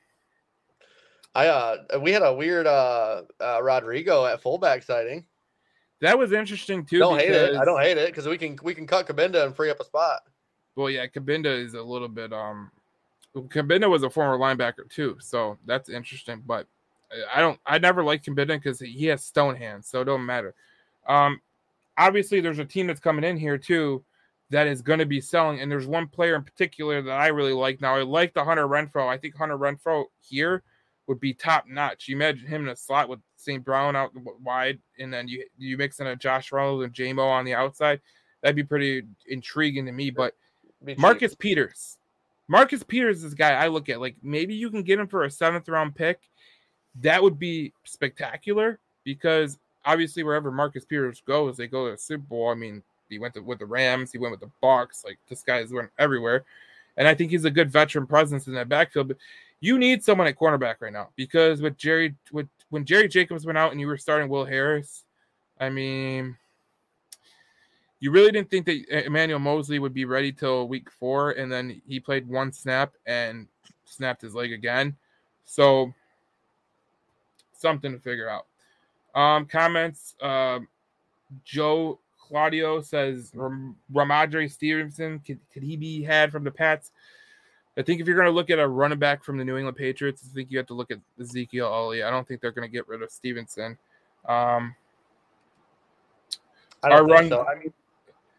We had a weird Rodrigo at fullback sighting. That was interesting too. I don't hate it because we can cut Kabinda and free up a spot. Well, yeah, Kabinda is a little bit. Kabinda was a former linebacker too, so that's interesting. But I never liked Kabinda because he has stone hands, so it don't matter. Obviously, there's a team that's coming in here too that is going to be selling, and there's one player in particular that I really like. Now, I like the Hunter Renfrow. I think Hunter Renfrow here would be top notch. You imagine him in a slot with St. Brown out wide, and then you mix in a Josh Reynolds and J-Mo on the outside. That'd be pretty intriguing to me. But Marcus Peters is this guy I look at. Like, maybe you can get him for a 7th round pick. That would be spectacular because obviously wherever Marcus Peters goes, they go to the Super Bowl. I mean, he went with the Rams. He went with the Bucs. Like, this guy is went everywhere. And I think he's a good veteran presence in that backfield. But you need someone at cornerback right now because when Jerry Jacobs went out and you were starting Will Harris, I mean, you really didn't think that Emmanuel Mosley would be ready till week 4, and then he played one snap and snapped his leg again. So something to figure out. Comments. Joe Claudio says Ramondre Stevenson, could he be had from the Pats? I think if you're going to look at a running back from the New England Patriots, I think you have to look at Ezekiel Elliott. I don't think they're going to get rid of Stevenson. I don't think so. I mean,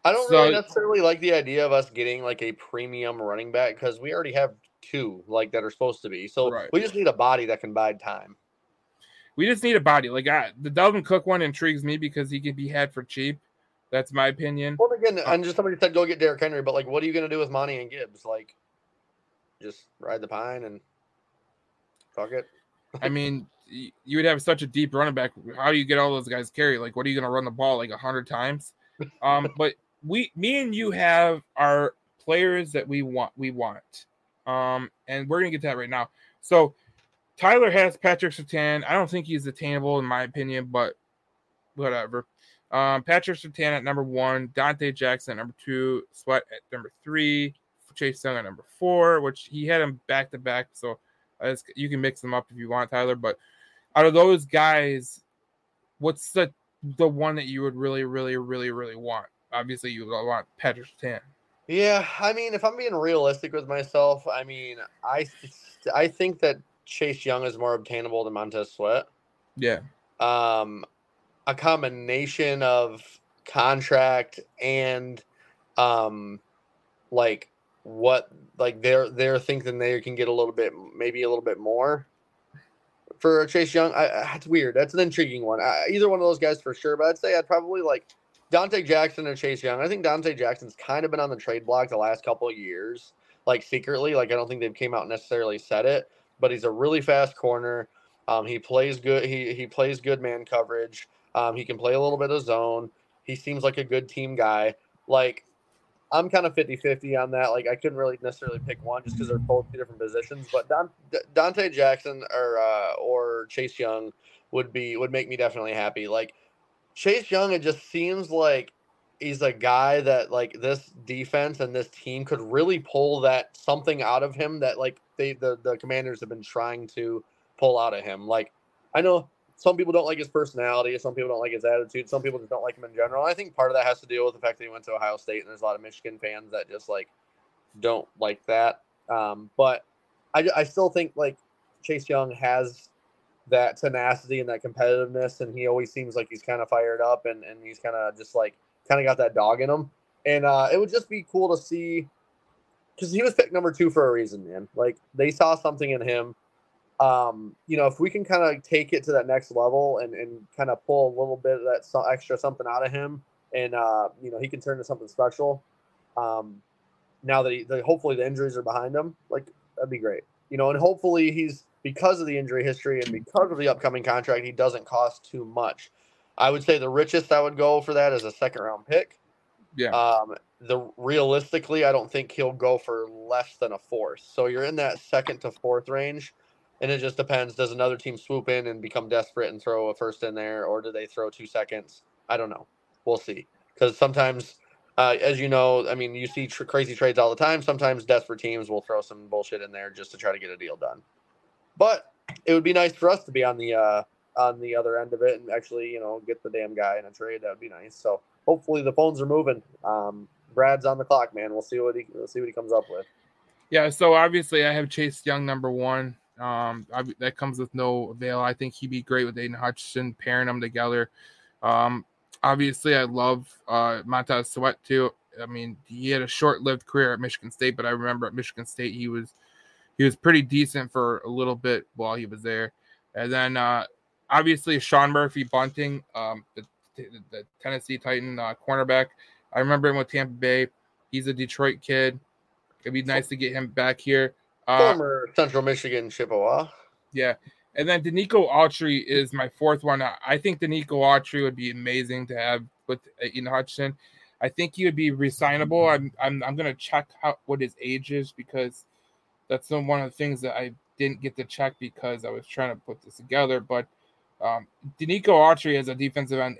I don't really So necessarily like the idea of us getting like a premium running back because we already have two like that are supposed to be. So right. we just need a body that can bide time. We just need a body. Like the Dalvin Cook one intrigues me because he can be had for cheap. That's my opinion. Well, again, and just somebody said go get Derrick Henry, but like, what are you going to do with Monty and Gibbs? Like, just ride the pine and fuck it. I mean, you would have such a deep running back. How do you get all those guys carry? Like, what are you going to run the ball like 100 times? But me and you have our players that we want. And we're going to get to that right now. So Tyler has Patrick Surtain. I don't think he's attainable in my opinion, but whatever. Patrick Surtain at number 1, Dante Jackson at number 2, Sweat at number 3, Chase Young at number 4, which he had him back to back. So you can mix them up if you want, Tyler. But out of those guys, what's the one that you would really, really, really, really want? Obviously, you want Patrick Surtain. Yeah, I mean, if I'm being realistic with myself, I mean, I think that Chase Young is more obtainable than Montez Sweat. Yeah. A combination of contract and like what like they're thinking they can get maybe a little bit more for Chase Young. It's weird. That's an intriguing one. Either one of those guys for sure, but I'd say I'd probably like Dante Jackson or Chase Young. I think Dante Jackson's kind of been on the trade block the last couple of years, like secretly. Like I don't think they've came out and necessarily said it, but he's a really fast corner. He plays good. He plays good man coverage. He can play a little bit of zone. He seems like a good team guy. Like, I'm kind of 50-50 on that. Like, I couldn't really necessarily pick one just because they're both two different positions. But Dante Jackson or Chase Young would make me definitely happy. Like, Chase Young, it just seems like he's a guy that, like, this defense and this team could really pull that something out of him that, like, the Commanders have been trying to pull out of him. Like, I know some people don't like his personality. Some people don't like his attitude. Some people just don't like him in general. I think part of that has to deal with the fact that he went to Ohio State, and there's a lot of Michigan fans that just like don't like that. But I still think like Chase Young has that tenacity and that competitiveness, and he always seems like he's kind of fired up and he's kind of just like kind of got that dog in him. And it would just be cool to see because he was picked number 2 for a reason, man. Like they saw something in him. If we can kind of take it to that next level and kind of pull a little bit of that extra something out of him and, he can turn to something special. Now that hopefully the injuries are behind him, like that'd be great, and hopefully he's because of the injury history and because of the upcoming contract, he doesn't cost too much. I would say the richest I would go for that is a 2nd round pick. Yeah. Realistically, I don't think he'll go for less than a 4th. So you're in that 2nd to 4th range. And it just depends. Does another team swoop in and become desperate and throw a 1st in there, or do they throw 2 seconds? I don't know. We'll see. Because sometimes, as you know, I mean, you see crazy trades all the time. Sometimes desperate teams will throw some bullshit in there just to try to get a deal done. But it would be nice for us to be on the other end of it and actually, get the damn guy in a trade. That would be nice. So hopefully the phones are moving. Brad's on the clock, man. We'll see what he comes up with. Yeah. So obviously, I have Chase Young number 1. That comes with no avail. I think he'd be great with Aiden Hutchinson, pairing them together. Obviously, I love Montez Sweat too. I mean, he had a short-lived career at Michigan State, but I remember at Michigan State he was pretty decent for a little bit while he was there. And then obviously Sean Murphy-Bunting, the Tennessee Titan cornerback. I remember him with Tampa Bay. He's a Detroit kid. It'd be nice to get him back here. Former Central Michigan Chippewa. Yeah. And then Danico Autry is my 4th one. I think Danico Autry would be amazing to have with Aiden Hutchinson. I think he would be resignable. I'm going to check what his age is because that's one of the things that I didn't get to check because I was trying to put this together. But Danico Autry as a defensive end,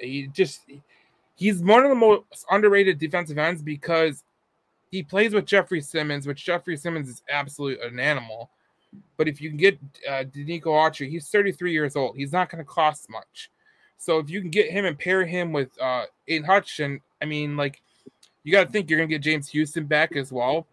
he's one of the most underrated defensive ends because he plays with Jeffrey Simmons, which Jeffrey Simmons is absolutely an animal. But if you can get Danico Autry, he's 33 years old. He's not going to cost much. So if you can get him and pair him with Aiden Hutchinson, I mean, like, you got to think you're going to get James Houston back as well.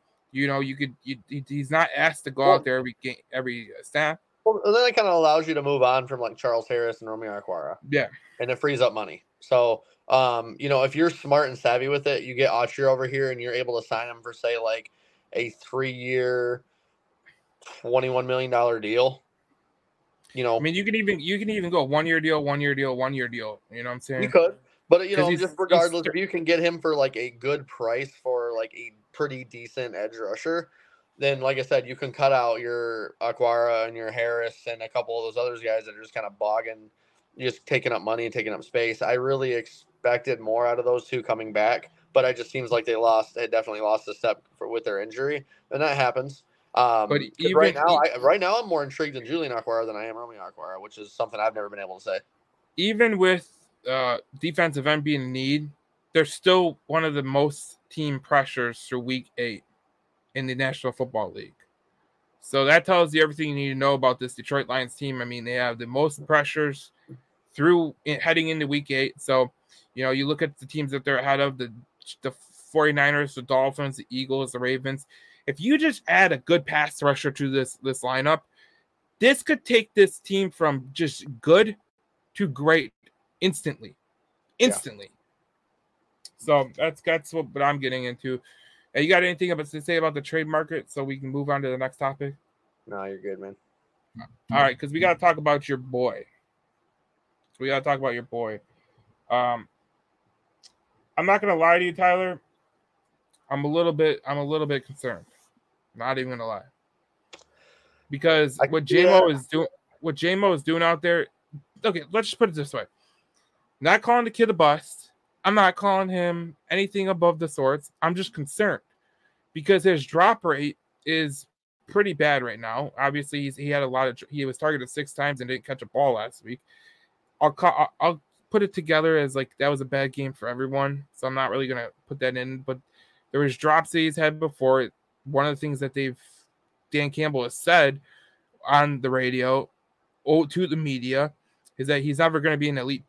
He's not asked to go out there every snap. Well, then it kind of allows you to move on from like Charles Harris and Romeo Okwara. Yeah. And it frees up money. So, if you're smart and savvy with it, you get Autry over here and you're able to sign him for, say, like a 3-year, $21 million deal. I mean, you can even go 1-year deal, 1-year deal, 1-year deal. You know what I'm saying? You could, but Because just regardless, if you can get him for like a good price for like a pretty decent edge rusher, then like I said, you can cut out your Aquara and your Harris and a couple of those other guys that are just kind of bogging, just taking up money and taking up space. I really expected more out of those two coming back, but it just seems like they definitely lost a step with their injury, and that happens. but 'Cause right now I'm more intrigued in Julian Aquara than I am Romeo Aquara, which is something I've never been able to say. even with defensive end being in need, they're still one of the most team pressures through week 8 in the National Football League. So that tells you everything you need to know about this Detroit Lions team. I mean, they have the most pressures heading into week 8. So, you look at the teams that they're ahead of, the 49ers, the Dolphins, the Eagles, the Ravens. If you just add a good pass rusher to this lineup, this could take this team from just good to great instantly. Yeah. So that's what I'm getting into. You got anything to say about the trade market so we can move on to the next topic? No, you're good, man. All right, because we got to talk about your boy. I'm not gonna lie to you, Tyler. I'm a little bit concerned. Not even gonna lie, because what JMO is doing out there. Okay, let's just put it this way. Not calling the kid a bust. I'm not calling him anything above the sorts. I'm just concerned because his drop rate is pretty bad right now. Obviously, he was targeted 6 times and didn't catch a ball last week. I'll put it together as like that was a bad game for everyone, so I'm not really gonna put that in. But there was drops that he's had before. One of the things that Dan Campbell has said on the radio, to the media, is that he's never going to be an elite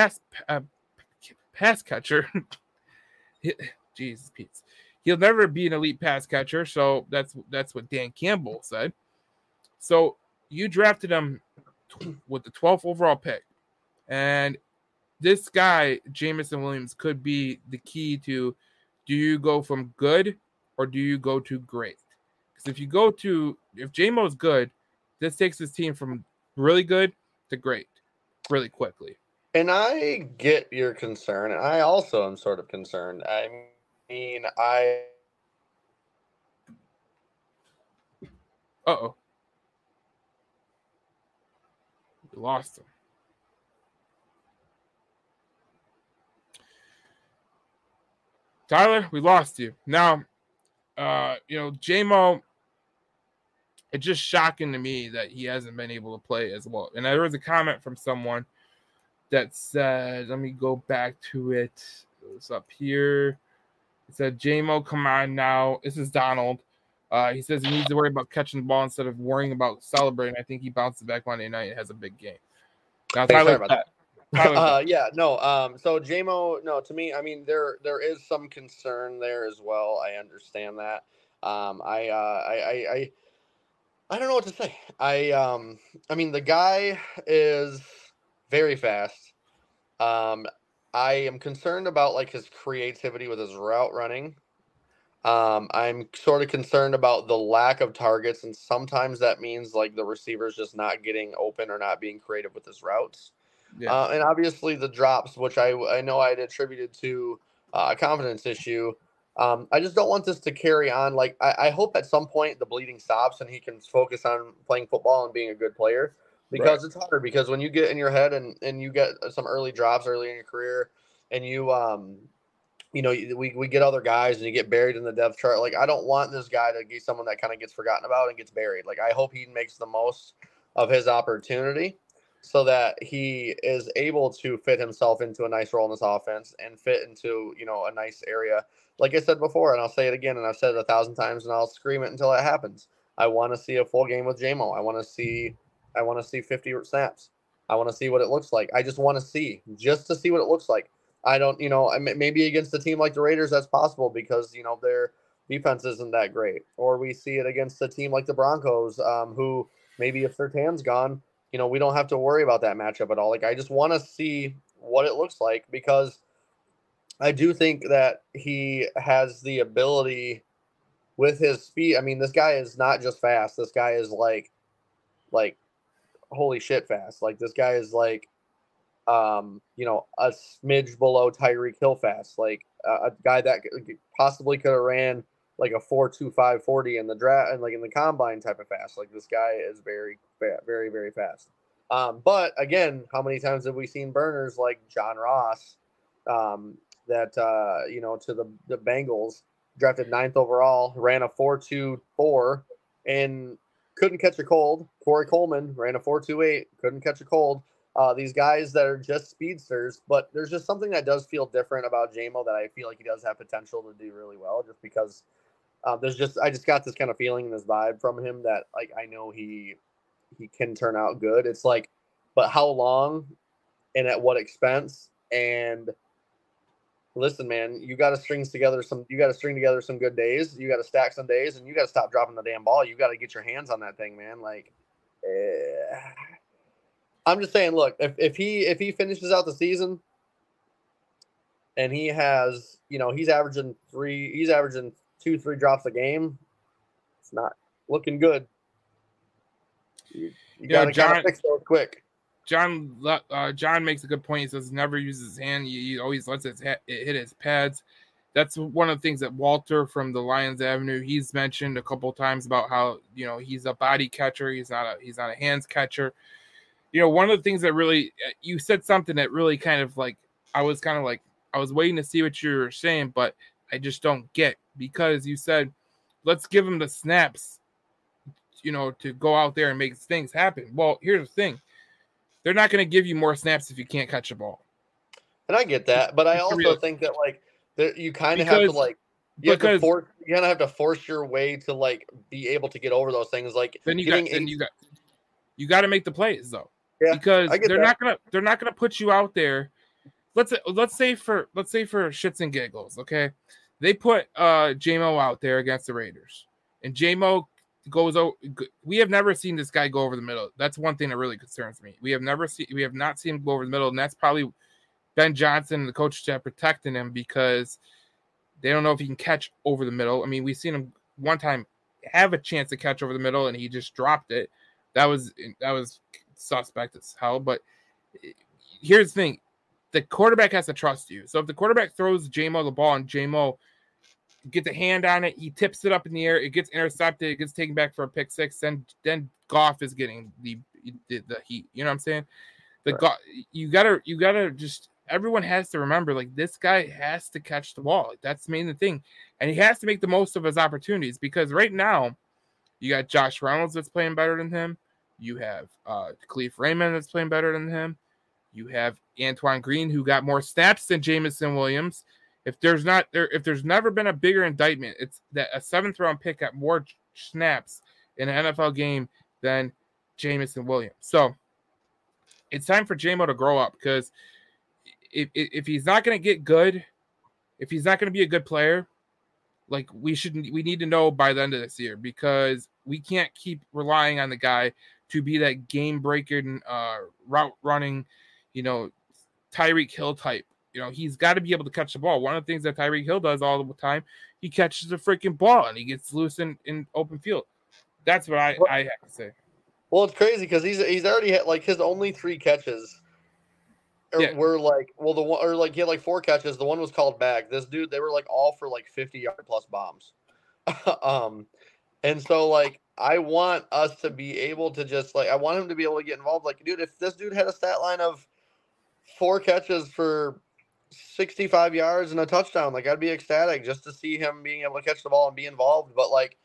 pass catcher. Jesus, Pete. He'll never be an elite pass catcher. So that's what Dan Campbell said. So you drafted him with the 12th overall pick. And this guy, Jameson Williams, could be the key to, do you go from good or do you go to great? Because if J-Mo's good, this takes his team from really good to great really quickly. And I get your concern. And I also am sort of concerned. I mean, Uh-oh. We lost him. Tyler, we lost you. Now, J-Mo, it's just shocking to me that he hasn't been able to play as well. And there was a comment from someone that said, let me go back to it. It was up here. It said, J-Mo, come on now. This is Donald. He says he needs to worry about catching the ball instead of worrying about celebrating. I think he bounces back Monday night and has a big game. Now, Tyler, so J-Mo, no, to me, I mean, there is some concern there as well. I understand that. I don't know what to say. I mean, the guy is very fast. I am concerned about like his creativity with his route running. I'm sort of concerned about the lack of targets, and sometimes that means like the receiver's just not getting open or not being creative with his routes. Yeah. And obviously the drops, which I know I'd attributed to a confidence issue. I just don't want this to carry on. Like, I hope at some point the bleeding stops and he can focus on playing football and being a good player, because It's hard. Because when you get in your head and you get some early drops early in your career, and we get other guys and you get buried in the depth chart. Like, I don't want this guy to be someone that kind of gets forgotten about and gets buried. Like, I hope he makes the most of his opportunity, so that he is able to fit himself into a nice role in this offense and fit into, a nice area. Like I said before, and I'll say it again, and I've said it 1,000 times, and I'll scream it until it happens. I want to see a full game with J-Mo. I want to see 50 snaps. I want to see what it looks like. I just want to see what it looks like. I don't, maybe against a team like the Raiders, that's possible because, their defense isn't that great. Or we see it against a team like the Broncos, who maybe if Surtain's gone, we don't have to worry about that matchup at all. Like, I just want to see what it looks like, because I do think that he has the ability with his speed. I mean, this guy is not just fast. This guy is like holy shit fast. Like this guy is like a smidge below Tyreek Hill fast. Like a guy that possibly could have ran like a 4.25 40 in the draft and like in the combine type of fast. Like this guy is very, very, very fast. But again, how many times have we seen burners like John Ross, that to the Bengals, drafted 9th overall, ran a 4.24 and couldn't catch a cold. Corey Coleman ran a 4.28, couldn't catch a cold. These guys that are just speedsters, but there's just something that does feel different about JMO that I feel like he does have potential to do really well, just because I just got this kind of feeling, this vibe from him that like I know he can turn out good. It's like, but how long and at what expense? And listen, man, you got to string together some good days. You got to stack some days, and you got to stop dropping the damn ball. You got to get your hands on that thing, man. Like, I'm just saying, look, if he finishes out the season and he has, he's averaging 2-3 drops a game, it's not looking good. You got to kind of fix those quick. John makes a good point. He says never uses his hand. He always lets it hit his pads. That's one of the things that Walter from the Lions Avenue, he's mentioned a couple of times about how, he's a body catcher. He's not a hands catcher. One of the things that really, you said something that really kind of like, I was waiting to see what you were saying, but I just don't get, because you said, let's give him the snaps, to go out there and make things happen. Well, here's the thing. They're not going to give you more snaps if you can't catch a ball. And I get that, but I also think that like you kind of have to like you kind of have to force your way to like be able to get over those things. Like you got to make the plays though, because they're not gonna put you out there. Let's say for shits and giggles, okay? They put JMO out there against the Raiders, and JMO goes over. We have never seen this guy go over the middle. That's one thing that really concerns me. We have not seen him go over the middle, and that's probably Ben Johnson and the coach staff protecting him, because they don't know if he can catch over the middle. I mean, we've seen him one time have a chance to catch over the middle, and he just dropped it. That was suspect as hell. But here's the thing: the quarterback has to trust you. So if the quarterback throws JMO the ball and JMO gets a hand on it, he tips it up in the air, it gets intercepted, it gets taken back for a pick six, then Goff is getting the heat. You know what I'm saying? You gotta just, everyone has to remember, like, this guy has to catch the ball. Like, that's the main thing, and he has to make the most of his opportunities, because right now you got Josh Reynolds that's playing better than him. You have Khalif Raymond that's playing better than him. You have Antoine Green, who got more snaps than Jameson Williams. If there's never been a bigger indictment, it's that a 7th round pick got more snaps in an NFL game than Jameson Williams. So it's time for JMO to grow up, because if he's not going to get good, if he's not going to be a good player, like, we need to know by the end of this year, because we can't keep relying on the guy to be that game breaking, route running, Tyreek Hill type. He's got to be able to catch the ball. One of the things that Tyreek Hill does all the time, he catches the freaking ball and he gets loose in open field. That's what I have to say. Well, it's crazy because he's already had, like, his only 3 catches were like, well, he had like 4 catches. The one was called back. This dude, they were like all for like 50-yard plus bombs. And so like, I want us to be able to just like, I want him to be able to get involved. Like, dude, if this dude had a stat line of 4 catches for 65 yards and a touchdown, like, I'd be ecstatic just to see him being able to catch the ball and be involved. But like,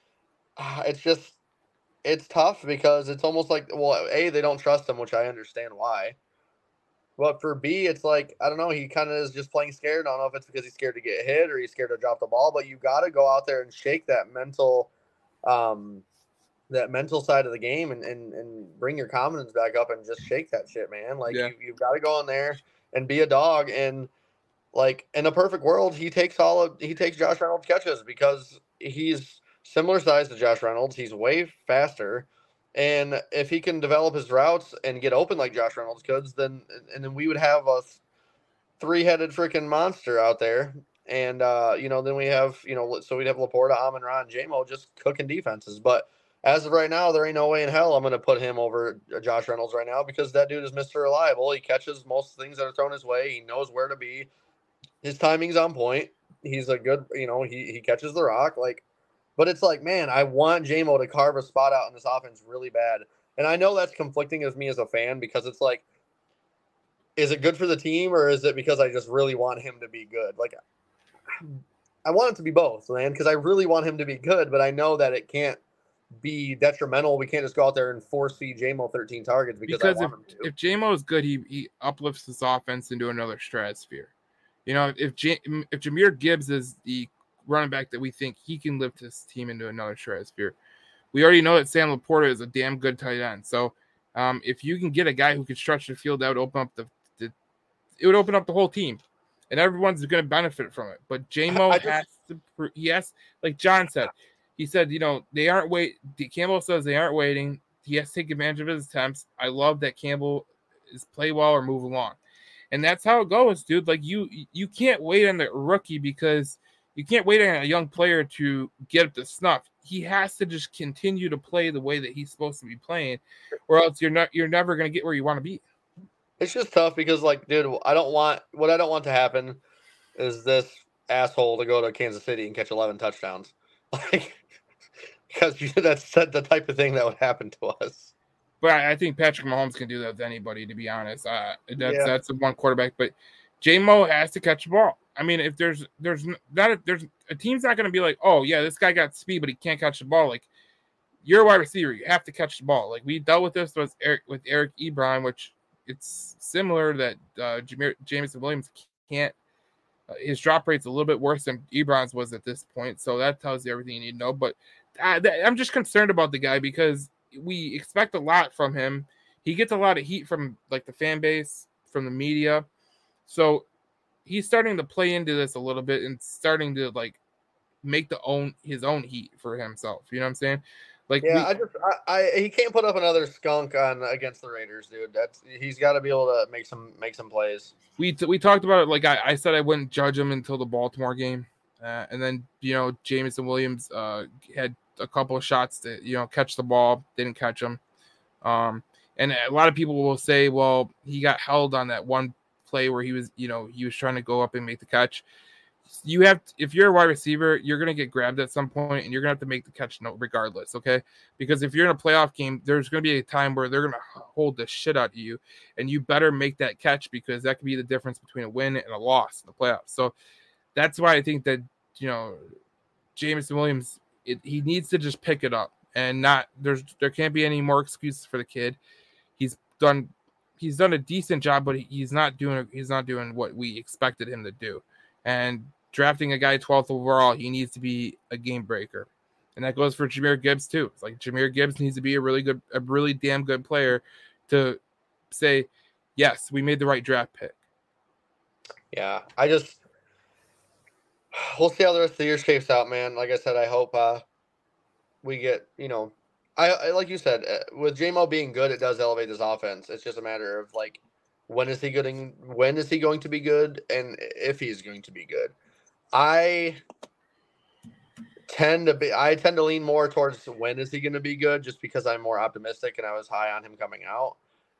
it's tough, because it's almost like, well, A, they don't trust him, which I understand why. But for B, it's like, I don't know, he kind of is just playing scared. I don't know if it's because he's scared to get hit or he's scared to drop the ball, but you got to go out there and shake that mental side of the game and bring your confidence back up and just shake that shit, man. Like, you've got to go in there and be a dog. And like, in a perfect world, he takes Josh Reynolds catches, because he's similar size to Josh Reynolds. He's way faster. And if he can develop his routes and get open like Josh Reynolds could, then we would have three-headed freaking monster out there. And, then we have, so we'd have Laporta, Amon-Ra, and J-Mo just cooking defenses. But as of right now, there ain't no way in hell I'm going to put him over Josh Reynolds right now because that dude is Mr. Reliable. He catches most things that are thrown his way. He knows where to be. His timing's on point. He's a good, he catches the rock. But it's like, man, I want J-Mo to carve a spot out in this offense really bad. And I know that's conflicting as me as a fan because it's like, is it good for the team or is it because I just really want him to be good? I want it to be both, man, because I really want him to be good, but I know that it can't be detrimental. We can't just go out there and force feed J-Mo 13 targets because I want him to. If J-Mo is good, he uplifts this offense into another stratosphere. If Jahmyr Gibbs is the running back that we think he can lift his team into another stratosphere, we already know that Sam Laporta is a damn good tight end. So if you can get a guy who can stretch the field, that would open up it would open up the whole team, and everyone's going to benefit from it. But J-Mo has, like John said, he said, they aren't Campbell says they aren't waiting. He has to take advantage of his attempts. I love that Campbell is play well or move along. And that's how it goes, dude. Like you can't wait on the rookie because you can't wait on a young player to get up to snuff. He has to just continue to play the way that he's supposed to be playing, or else you're never going to get where you want to be. It's just tough because, dude, what I don't want to happen is this asshole to go to Kansas City and catch 11 touchdowns. Because that's the type of thing that would happen to us. But I think Patrick Mahomes can do that with anybody, to be honest. That's the one quarterback. But J-Mo has to catch the ball. I mean, if there's a team's not going to be like, oh yeah, this guy got speed, but he can't catch the ball. Like, you're a wide receiver, you have to catch the ball. Like, we dealt with this with Eric Ebron, which it's similar that Jameson Williams can't. His drop rate's a little bit worse than Ebron's was at this point, so that tells you everything you need to know. But I'm just concerned about the guy because we expect a lot from him. He gets a lot of heat from the fan base, from the media. So he's starting to play into this a little bit and starting to make his own heat for himself. You know what I'm saying? He can't put up another skunk against the Raiders, dude. He's got to be able to make some plays. We talked about it. I said I wouldn't judge him until the Baltimore game, and then Jameson Williams had a couple of shots to catch the ball, didn't catch them, and a lot of people will say, well, he got held on that one play where he was trying to go up and make the catch. If you're a wide receiver, you're gonna get grabbed at some point, and you're gonna have to make the catch regardless, okay? Because if you're in a playoff game, there's gonna be a time where they're gonna hold the shit out of you, and you better make that catch because that could be the difference between a win and a loss in the playoffs. So that's why I think that Jameson Williams, he needs to just pick it up, and there can't be any more excuses for the kid. He's done a decent job, but he's not doing what we expected him to do. And drafting a guy 12th overall, he needs to be a game breaker. And that goes for Jahmyr Gibbs too. It's like Jahmyr Gibbs needs to be a really damn good player to say, yes, we made the right draft pick. Yeah, we'll see how the rest of the year shapes out, man. Like I said, I hope we get, I like you said, with J-Mo being good, it does elevate this offense. It's just a matter of when is he going to be good, and if he's going to be good. I tend to lean more towards when is he going to be good, just because I'm more optimistic and I was high on him coming out.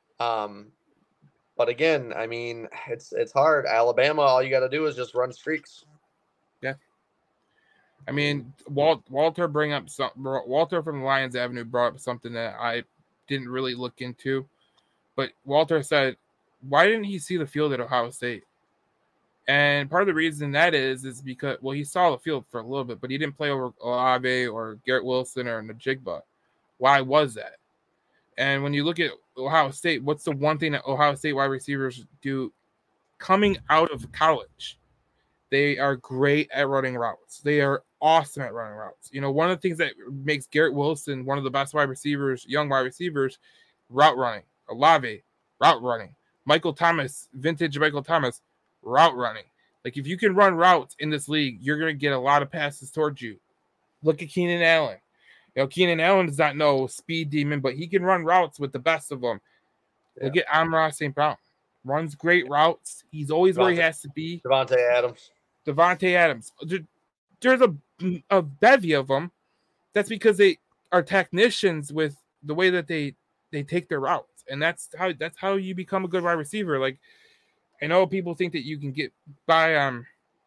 But again, I mean, it's hard. Alabama, all you got to do is just run streaks. Yeah. I mean, Walter from Lions Avenue brought up something that I didn't really look into, but Walter said, why didn't he see the field at Ohio State? And part of the reason that is because, well, he saw the field for a little bit, but he didn't play over Olave or Garrett Wilson or Najigba. Why was that? And when you look at Ohio State, what's the one thing that Ohio State wide receivers do coming out of college? They are great at running routes. They are awesome at running routes. One of the things that makes Garrett Wilson one of the best wide receivers, young wide receivers, route running. Olave, route running. Michael Thomas, vintage Michael Thomas, route running. If you can run routes in this league, you're going to get a lot of passes towards you. Look at Keenan Allen. Keenan Allen does not know speed demon, but he can run routes with the best of them. Yeah. Look at Amon-Ra St. Brown. runs great routes. He's always where he has to be. Davante Adams. There's a bevy of them. That's because they are technicians with the way that they take their routes, and that's how you become a good wide receiver. Like, I know people think that you can get by on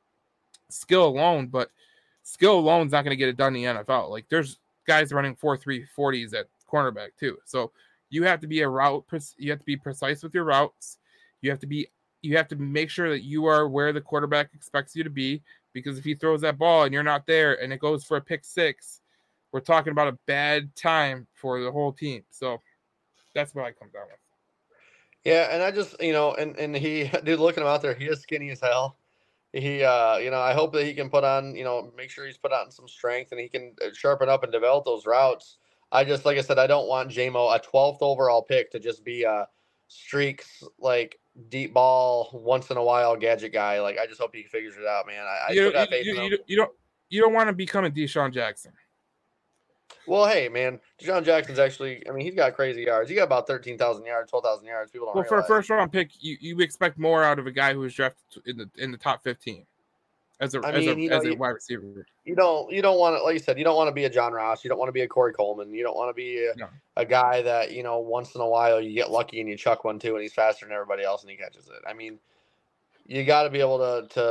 skill alone, but skill alone is not going to get it done in the NFL. Like, there's guys running 4.3 40s at cornerback too. So you have to be you have to be precise with your routes. You have to make sure that you are where the quarterback expects you to be, because if he throws that ball and you're not there and it goes for a pick six, we're talking about a bad time for the whole team. So that's what I come down with. Yeah, and I just, and he, dude, looking him out there, he is skinny as hell. He, I hope that he can put on, make sure he's put on some strength and he can sharpen up and develop those routes. Like I said, I don't want JMO, a 12th overall pick, to just be a streaks, like deep ball, once in a while gadget guy. Like, I just hope he figures it out, man. I still got faith in him. You don't want to become a Deshaun Jackson. Well, hey, man, Deshaun Jackson's actually, he's got crazy yards. He got about 13,000 yards, 12,000 yards. People don't realize. For a first round pick, you expect more out of a guy who was drafted in the top 15 as a wide receiver. You don't want to, like you said, you don't want to be a John Ross. You don't want to be a Corey Coleman. You don't want to be a guy that, once in a while you get lucky and you chuck one too and he's faster than everybody else and he catches it. You got to be able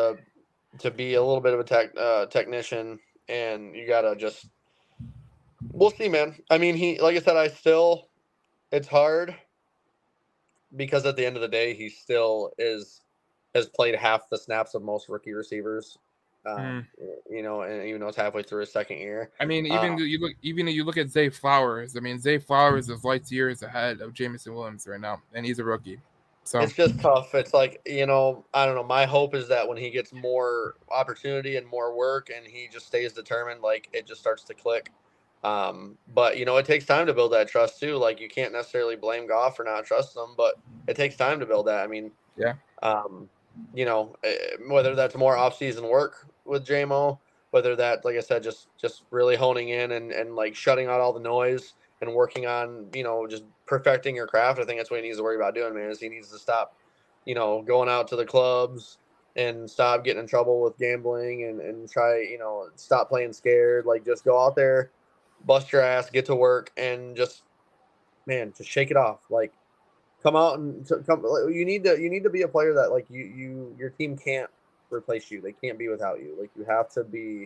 to be a little bit of a technician, and you got to just. We'll see, man. Like I said, it's hard because at the end of the day, he still has played half the snaps of most rookie receivers, and even though it's halfway through his second year. Even you look at Zay Flowers. Zay Flowers is light years ahead of Jameson Williams right now, and he's a rookie. So it's just tough. It's like, I don't know. My hope is that when he gets more opportunity and more work and he just stays determined, like it just starts to click. But it takes time to build that trust too. Like, you can't necessarily blame Goff for not trusting him, but it takes time to build that. Whether that's more off-season work with JMO, whether that, like I said, just really honing in and like shutting out all the noise and working on, just perfecting your craft. I think that's what he needs to worry about doing, man, is he needs to stop, going out to the clubs and stop getting in trouble with gambling and try, stop playing scared. Like, just go out there, bust your ass, get to work, and just shake it off. Like, come out and come. You need to be a player that, like, your team can't replace you. They can't be without you. Like, you have to be.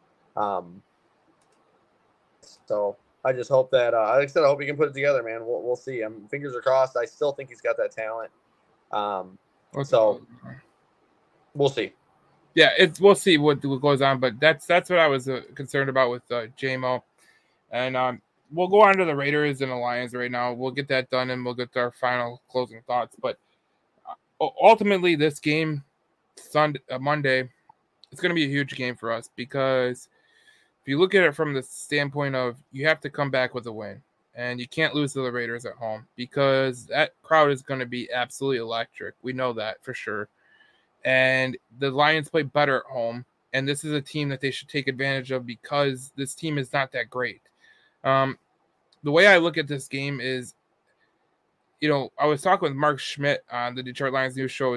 So I just hope that, like I said, I hope he can put it together, man. We'll see. Fingers are crossed. I still think he's got that talent. So we'll see. Yeah, we'll see what goes on, but that's what I was concerned about with JMO. And we'll go on to the Raiders and the Lions right now. We'll get that done, and we'll get to our final closing thoughts. But ultimately, this game, Monday, it's going to be a huge game for us, because if you look at it from the standpoint of you have to come back with a win, and you can't lose to the Raiders at home, because that crowd is going to be absolutely electric. We know that for sure. And the Lions play better at home, and this is a team that they should take advantage of, because this team is not that great. The way I look at this game is, I was talking with Mark Schmidt on the Detroit Lions News show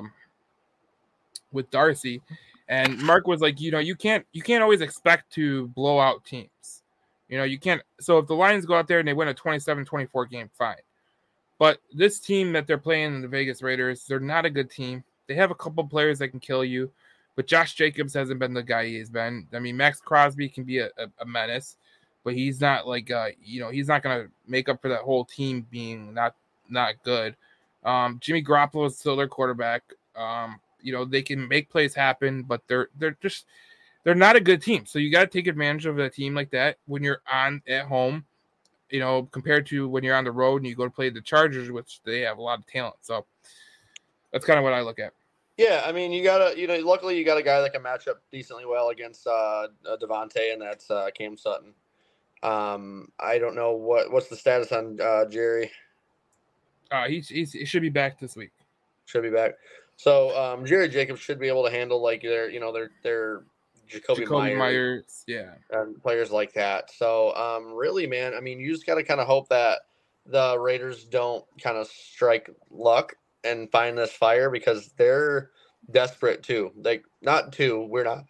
with Darcy, and Mark was like, you can't always expect to blow out teams. You can't. So if the Lions go out there and they win a 27-24 game, fine. But this team that they're playing in the Vegas Raiders, they're not a good team. They have a couple players that can kill you, but Josh Jacobs hasn't been the guy he has been. Max Crosby can be a menace, but he's not like, he's not going to make up for that whole team being not good. Jimmy Garoppolo is still their quarterback. They can make plays happen, but they're not a good team. So you got to take advantage of a team like that when you're at home, compared to when you're on the road and you go to play the Chargers, which they have a lot of talent. So that's kind of what I look at. Yeah, you gotta, luckily you got a guy that can match up decently well against Devontae, and that's Cam Sutton. I don't know what's the status on Jerry. He should be back this week. Should be back. So Jerry Jacobs should be able to handle like their Jacoby Myers, yeah, and players like that. So really, man, you just got to kind of hope that the Raiders don't kind of strike luck and find this fire because they're desperate too. Like, not two, we're not.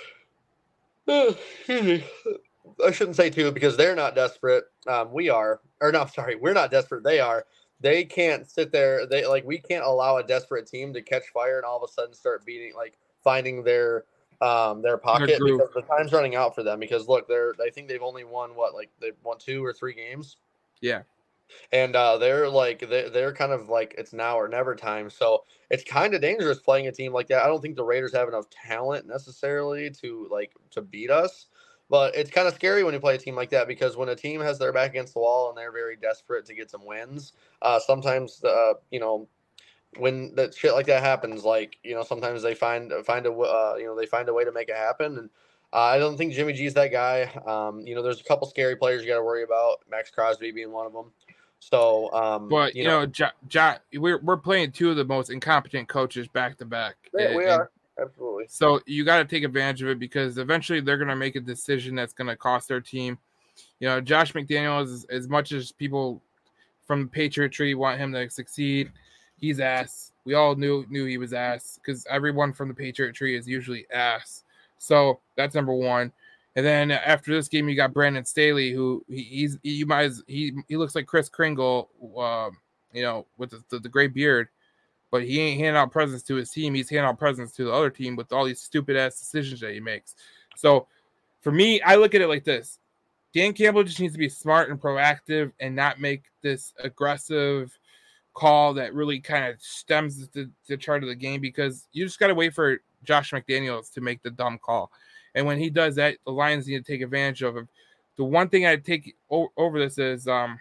Excuse me. I shouldn't say two because they're not desperate. We are, or no, sorry, we're not desperate. They are. They can't sit there. We can't allow a desperate team to catch fire and all of a sudden start beating, finding their pocket groove. because the time's running out for them. Because look, I think they've only won they've won 2 or 3 games. Yeah. And they're kind of like it's now or never time. So it's kind of dangerous playing a team like that. I don't think the Raiders have enough talent necessarily to beat us. But it's kind of scary when you play a team like that because when a team has their back against the wall and they're very desperate to get some wins, sometimes when that shit like that happens, sometimes they find they find a way to make it happen. And I don't think Jimmy G's that guy. There's a couple scary players you got to worry about. Max Crosby being one of them. So, but we're playing 2 of the most incompetent coaches back to back. We are. Absolutely. So you got to take advantage of it because eventually they're going to make a decision that's going to cost their team. Josh McDaniels, as much as people from the Patriot tree want him to succeed, he's ass. We all knew he was ass because everyone from the Patriot tree is usually ass. So that's number one. And then after this game, you got Brandon Staley, who he looks like Kris Kringle, with the gray beard. But he ain't handing out presents to his team. He's handing out presents to the other team with all these stupid-ass decisions that he makes. So, for me, I look at it like this. Dan Campbell just needs to be smart and proactive and not make this aggressive call that really kind of stems the chart of the game because you just got to wait for Josh McDaniels to make the dumb call. And when he does that, the Lions need to take advantage of him. The one thing I take over this is that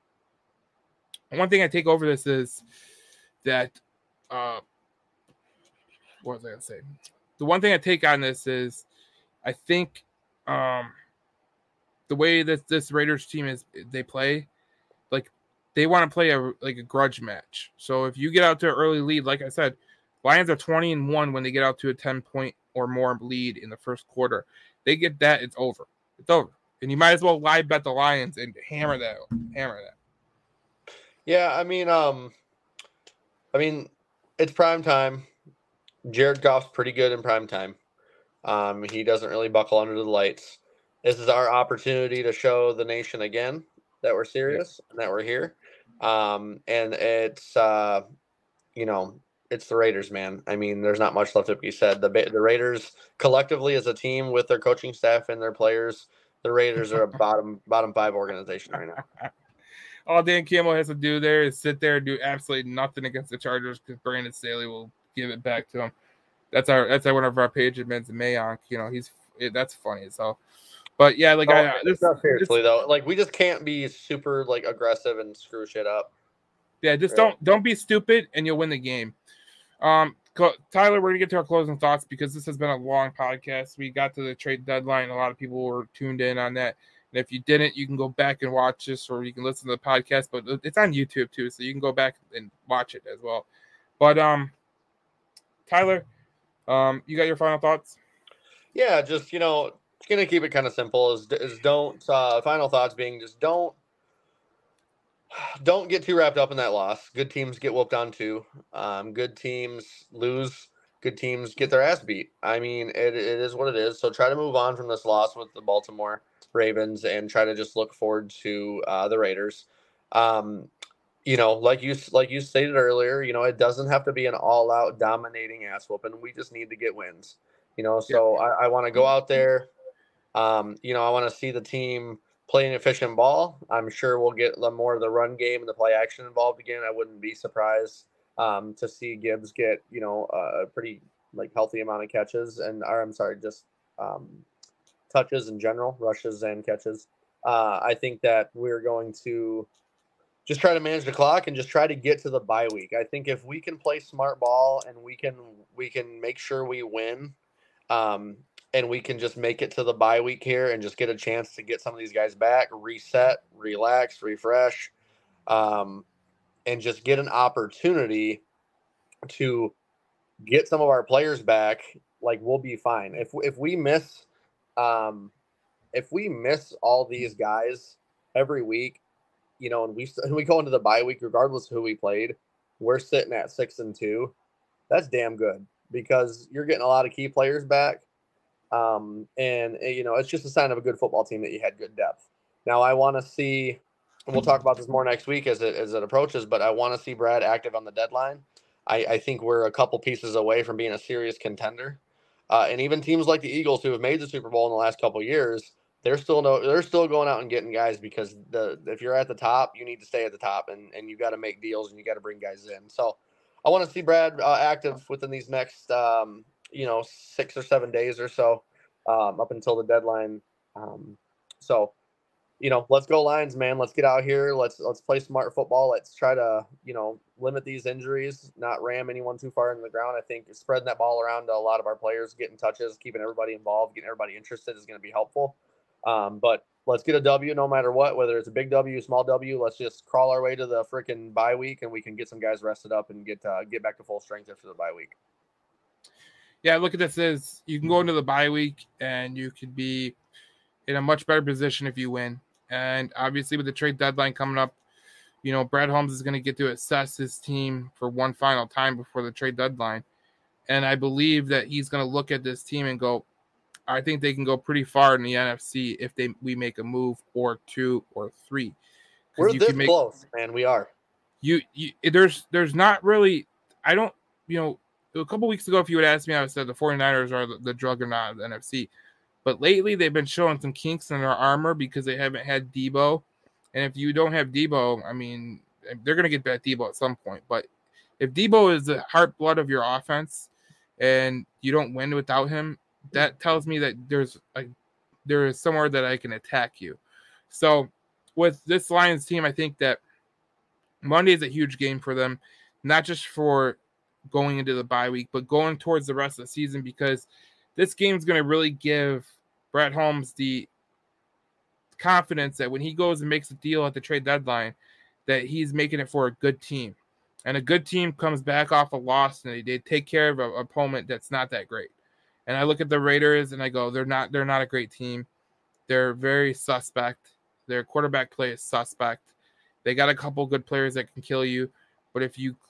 what was I gonna say? The one thing I take on this is I think the way that this Raiders team they play, they want to play a grudge match. So if you get out to an early lead, like I said, Lions are 20-1 when they get out to a 10-point or more lead in the first quarter. They get that, it's over. It's over. And you might as well live bet the Lions and hammer that. Yeah, I mean, it's prime time. Jared Goff's pretty good in prime time. He doesn't really buckle under the lights. This is our opportunity to show the nation again that we're serious and that we're here. And it's it's the Raiders, man. I mean, there's not much left to be said. The Raiders collectively as a team with their coaching staff and their players, the Raiders are a bottom 5 organization right now. All Dan Campbell has to do there is sit there and do absolutely nothing against the Chargers because Brandon Staley will give it back to him. That's one of our page admins, Mayank. That's funny as hell. But yeah, seriously though, we just can't be super aggressive and screw shit up. Yeah, just don't be stupid and you'll win the game. Tyler, we're gonna get to our closing thoughts because this has been a long podcast. We got to the trade deadline. A lot of people were tuned in on that. And if you didn't, you can go back and watch this or you can listen to the podcast, but it's on YouTube too. So you can go back and watch it as well. But Tyler, you got your final thoughts? Yeah, just going to keep it kind of simple is don't final thoughts being just don't get too wrapped up in that loss. Good teams get whooped on too. Good teams lose. Good teams get their ass beat. I mean, it is what it is. So try to move on from this loss with the Baltimore Ravens and try to just look forward to the Raiders. Like you stated earlier, it doesn't have to be an all-out dominating ass whooping. We just need to get wins. So I want to go out there. I want to see the team play an efficient ball. I'm sure we'll get more of the run game and the play action involved again. I wouldn't be surprised to see Gibbs get, a pretty healthy amount of catches touches in general, rushes and catches. I think that we're going to just try to manage the clock and just try to get to the bye week. I think if we can play smart ball and we can make sure we win, and we can just make it to the bye week here and just get a chance to get some of these guys back, reset, relax, refresh, and just get an opportunity to get some of our players back, we'll be fine. If we miss all these guys every week, and we go into the bye week regardless of who we played, we're sitting at 6-2. That's damn good because you're getting a lot of key players back. And it's just a sign of a good football team that you had good depth. Now I want to see, and we'll talk about this more next week as it approaches, but I want to see Brad active on the deadline. I think we're a couple pieces away from being a serious contender. And even teams like the Eagles, who have made the Super Bowl in the last couple of years, they're still going out and getting guys because if you're at the top, you need to stay at the top, and you got to make deals and you got to bring guys in. So I want to see Brad active within these next 6 or 7 days or so, up until the deadline. So let's go Lions, man. Let's get out here. Let's play smart football. Let's try to, limit these injuries, not ram anyone too far into the ground. I think spreading that ball around to a lot of our players, getting touches, keeping everybody involved, getting everybody interested is going to be helpful. But let's get a W no matter what, whether it's a big W, small W. Let's just crawl our way to the freaking bye week, and we can get some guys rested up and get back to full strength after the bye week. Yeah, look at this as you can go into the bye week and you could be in a much better position if you win. And obviously with the trade deadline coming up, Brad Holmes is going to get to assess his team for one final time before the trade deadline. And I believe that he's going to look at this team and go, I think they can go pretty far in the NFC if we make a move or 2 or 3. We're this close, man. We are. There's not really, I don't, a couple weeks ago, if you would ask me, I would have said the 49ers are the juggernaut of the NFC. But lately, they've been showing some kinks in their armor because they haven't had Debo. And if you don't have Debo, I mean, they're going to get back Debo at some point. But if Debo is the heart blood of your offense and you don't win without him, that tells me that there is somewhere that I can attack you. So with this Lions team, I think that Monday is a huge game for them, not just for going into the bye week, but going towards the rest of the season, because this game is going to really give Brad Holmes the confidence that when he goes and makes a deal at the trade deadline, that he's making it for a good team. And a good team comes back off a loss and they take care of an opponent that's not that great. And I look at the Raiders and I go, they're not a great team. They're very suspect. Their quarterback play is suspect. They got a couple good players that can kill you, but if you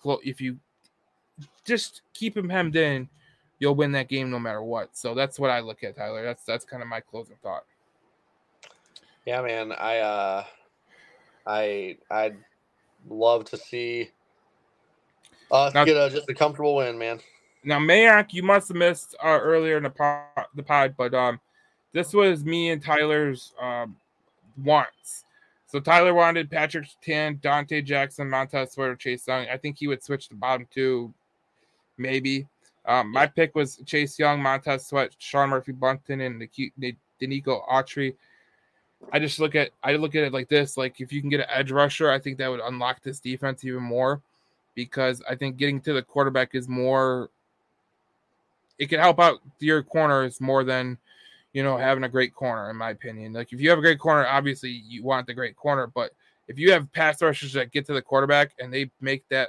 just keep him hemmed in, you'll win that game no matter what. So that's what I look at, Tyler. That's kind of my closing thought. Yeah, man. I'd love to see us get just a comfortable win, man. Now, Mayak, you must have missed earlier in the pod, but this was me and Tyler's wants. So Tyler wanted Patrick Surtain, Dante Jackson, Montez Sweat, or Chase Young. I think he would switch the bottom two, maybe. My pick was Chase Young, Montez Sweat, Sean Murphy-Bunting, and Danico Autry. I look at it like this: like if you can get an edge rusher, I think that would unlock this defense even more, because I think getting to the quarterback is more. It can help out your corners more than having a great corner, in my opinion. Like if you have a great corner, obviously you want the great corner, but if you have pass rushers that get to the quarterback and they make that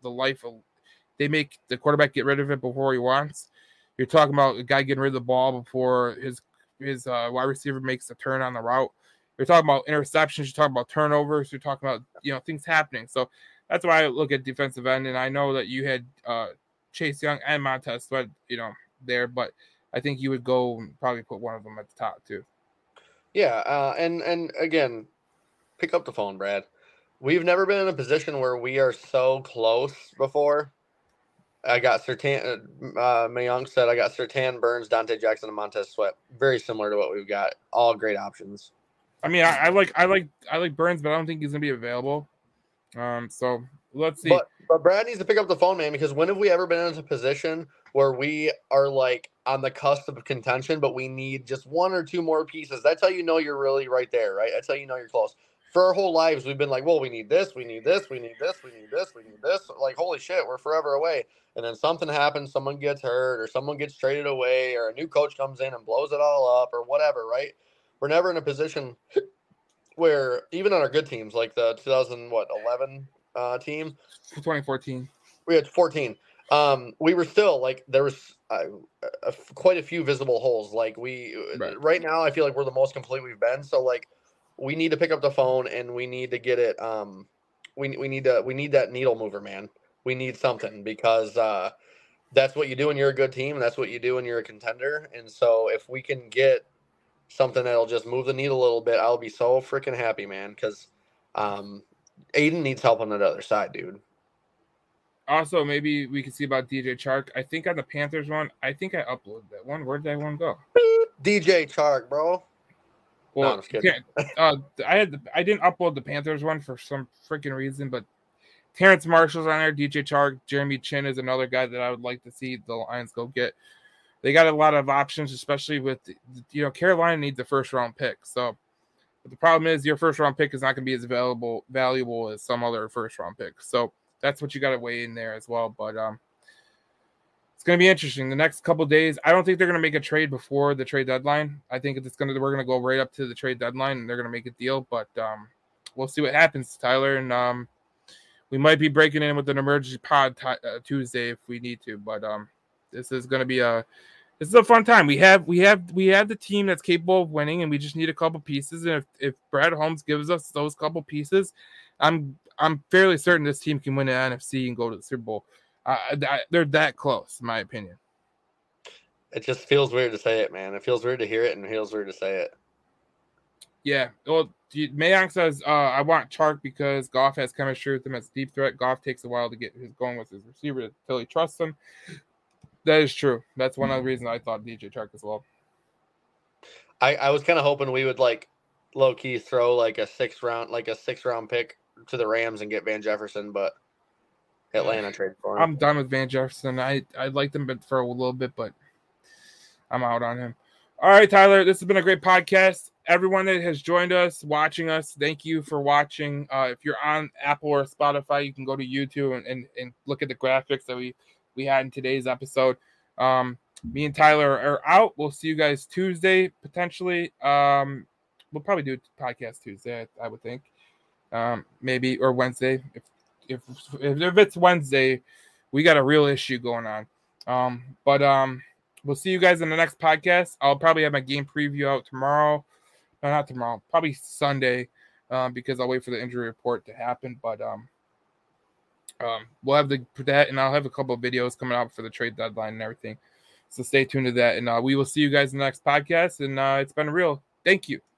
they make the quarterback get rid of it before he wants. You're talking about a guy getting rid of the ball before his wide receiver makes a turn on the route. You're talking about interceptions. You're talking about turnovers. You're talking about things happening. So that's why I look at defensive end, and I know that you had Chase Young and Montez Sweat, there, but I think you would go and probably put one of them at the top too. Yeah, and again, pick up the phone, Brad. We've never been in a position where we are so close before. I got Surtain. Mayoung said I got Surtain, Burns, Dante Jackson, and Montez Sweat. Very similar to what we've got. All great options. I mean, I like Burns, but I don't think he's gonna be available. So let's see. But Brad needs to pick up the phone, man, because when have we ever been in a position where we are like on the cusp of contention, but we need just one or two more pieces? That's how you know you're really right there, right? That's how you know you're close. For our whole lives, we've been like, well, we need this, we need this, we need this, we need this, we need this. Like, holy shit, we're forever away. And then something happens, someone gets hurt, or someone gets traded away, or a new coach comes in and blows it all up, or whatever, right? We're never in a position where, even on our good teams, like the 2011 team, 2014, we had 14. We were still like there was quite a few visible holes. Like right now, I feel like we're the most complete we've been. So like we need to pick up the phone and we need to get it. We need that needle mover, man. We need something because that's what you do when you're a good team. That's what you do when you're a contender. And so if we can get something that'll just move the needle a little bit, I'll be so freaking happy, man. Because Aiden needs help on that other side, dude. Also, maybe we can see about DJ Chark. I think on the Panthers one, I think I uploaded that one. Where'd that one go? DJ Chark, bro. Well, no, I'm just kidding. I didn't upload the Panthers one for some freaking reason, but Terrence Marshall's on there. DJ Chark, Jeremy Chin is another guy that I would like to see the Lions go get. They got a lot of options, especially with Carolina needs a first round pick. So, but the problem is your first round pick is not going to be as valuable as some other first round pick. So that's what you got to weigh in there as well. But it's going to be interesting the next couple of days. I don't think they're going to make a trade before the trade deadline. I think we're going to go right up to the trade deadline and they're going to make a deal. But we'll see what happens, Tyler. And we might be breaking in with an emergency pod Tuesday if we need to. But this is going to be a fun time. We have the team that's capable of winning, and we just need a couple pieces. And if Brad Holmes gives us those couple pieces, I'm fairly certain this team can win the NFC and go to the Super Bowl. They're that close, in my opinion. It just feels weird to say it, man. It feels weird to hear it, and it feels weird to say it. Yeah. Well, Mayock says, I want Chark because Goff has chemistry with him as a deep threat. Goff takes a while to get going with his receiver until he trusts him. That is true. That's one of the reasons I thought DJ Chark as well. I was kind of hoping we would low key throw a sixth round pick to the Rams and get Van Jefferson, but Atlanta traded for him. I'm done with Van Jefferson. I liked him for a little bit, but I'm out on him. All right, Tyler, this has been a great podcast. Everyone that has joined us, watching us, thank you for watching. If you're on Apple or Spotify, you can go to YouTube and look at the graphics that we had in today's episode. Me and Tyler are out. We'll see you guys Tuesday, potentially. We'll probably do a podcast Tuesday, I would think. Maybe, or Wednesday. If it's Wednesday, we got a real issue going on. But we'll see you guys in the next podcast. I'll probably have my game preview out tomorrow. No, not tomorrow. Probably Sunday, because I'll wait for the injury report to happen. But we'll have that, and I'll have a couple of videos coming out for the trade deadline and everything. So stay tuned to that, and we will see you guys in the next podcast. And it's been real. Thank you.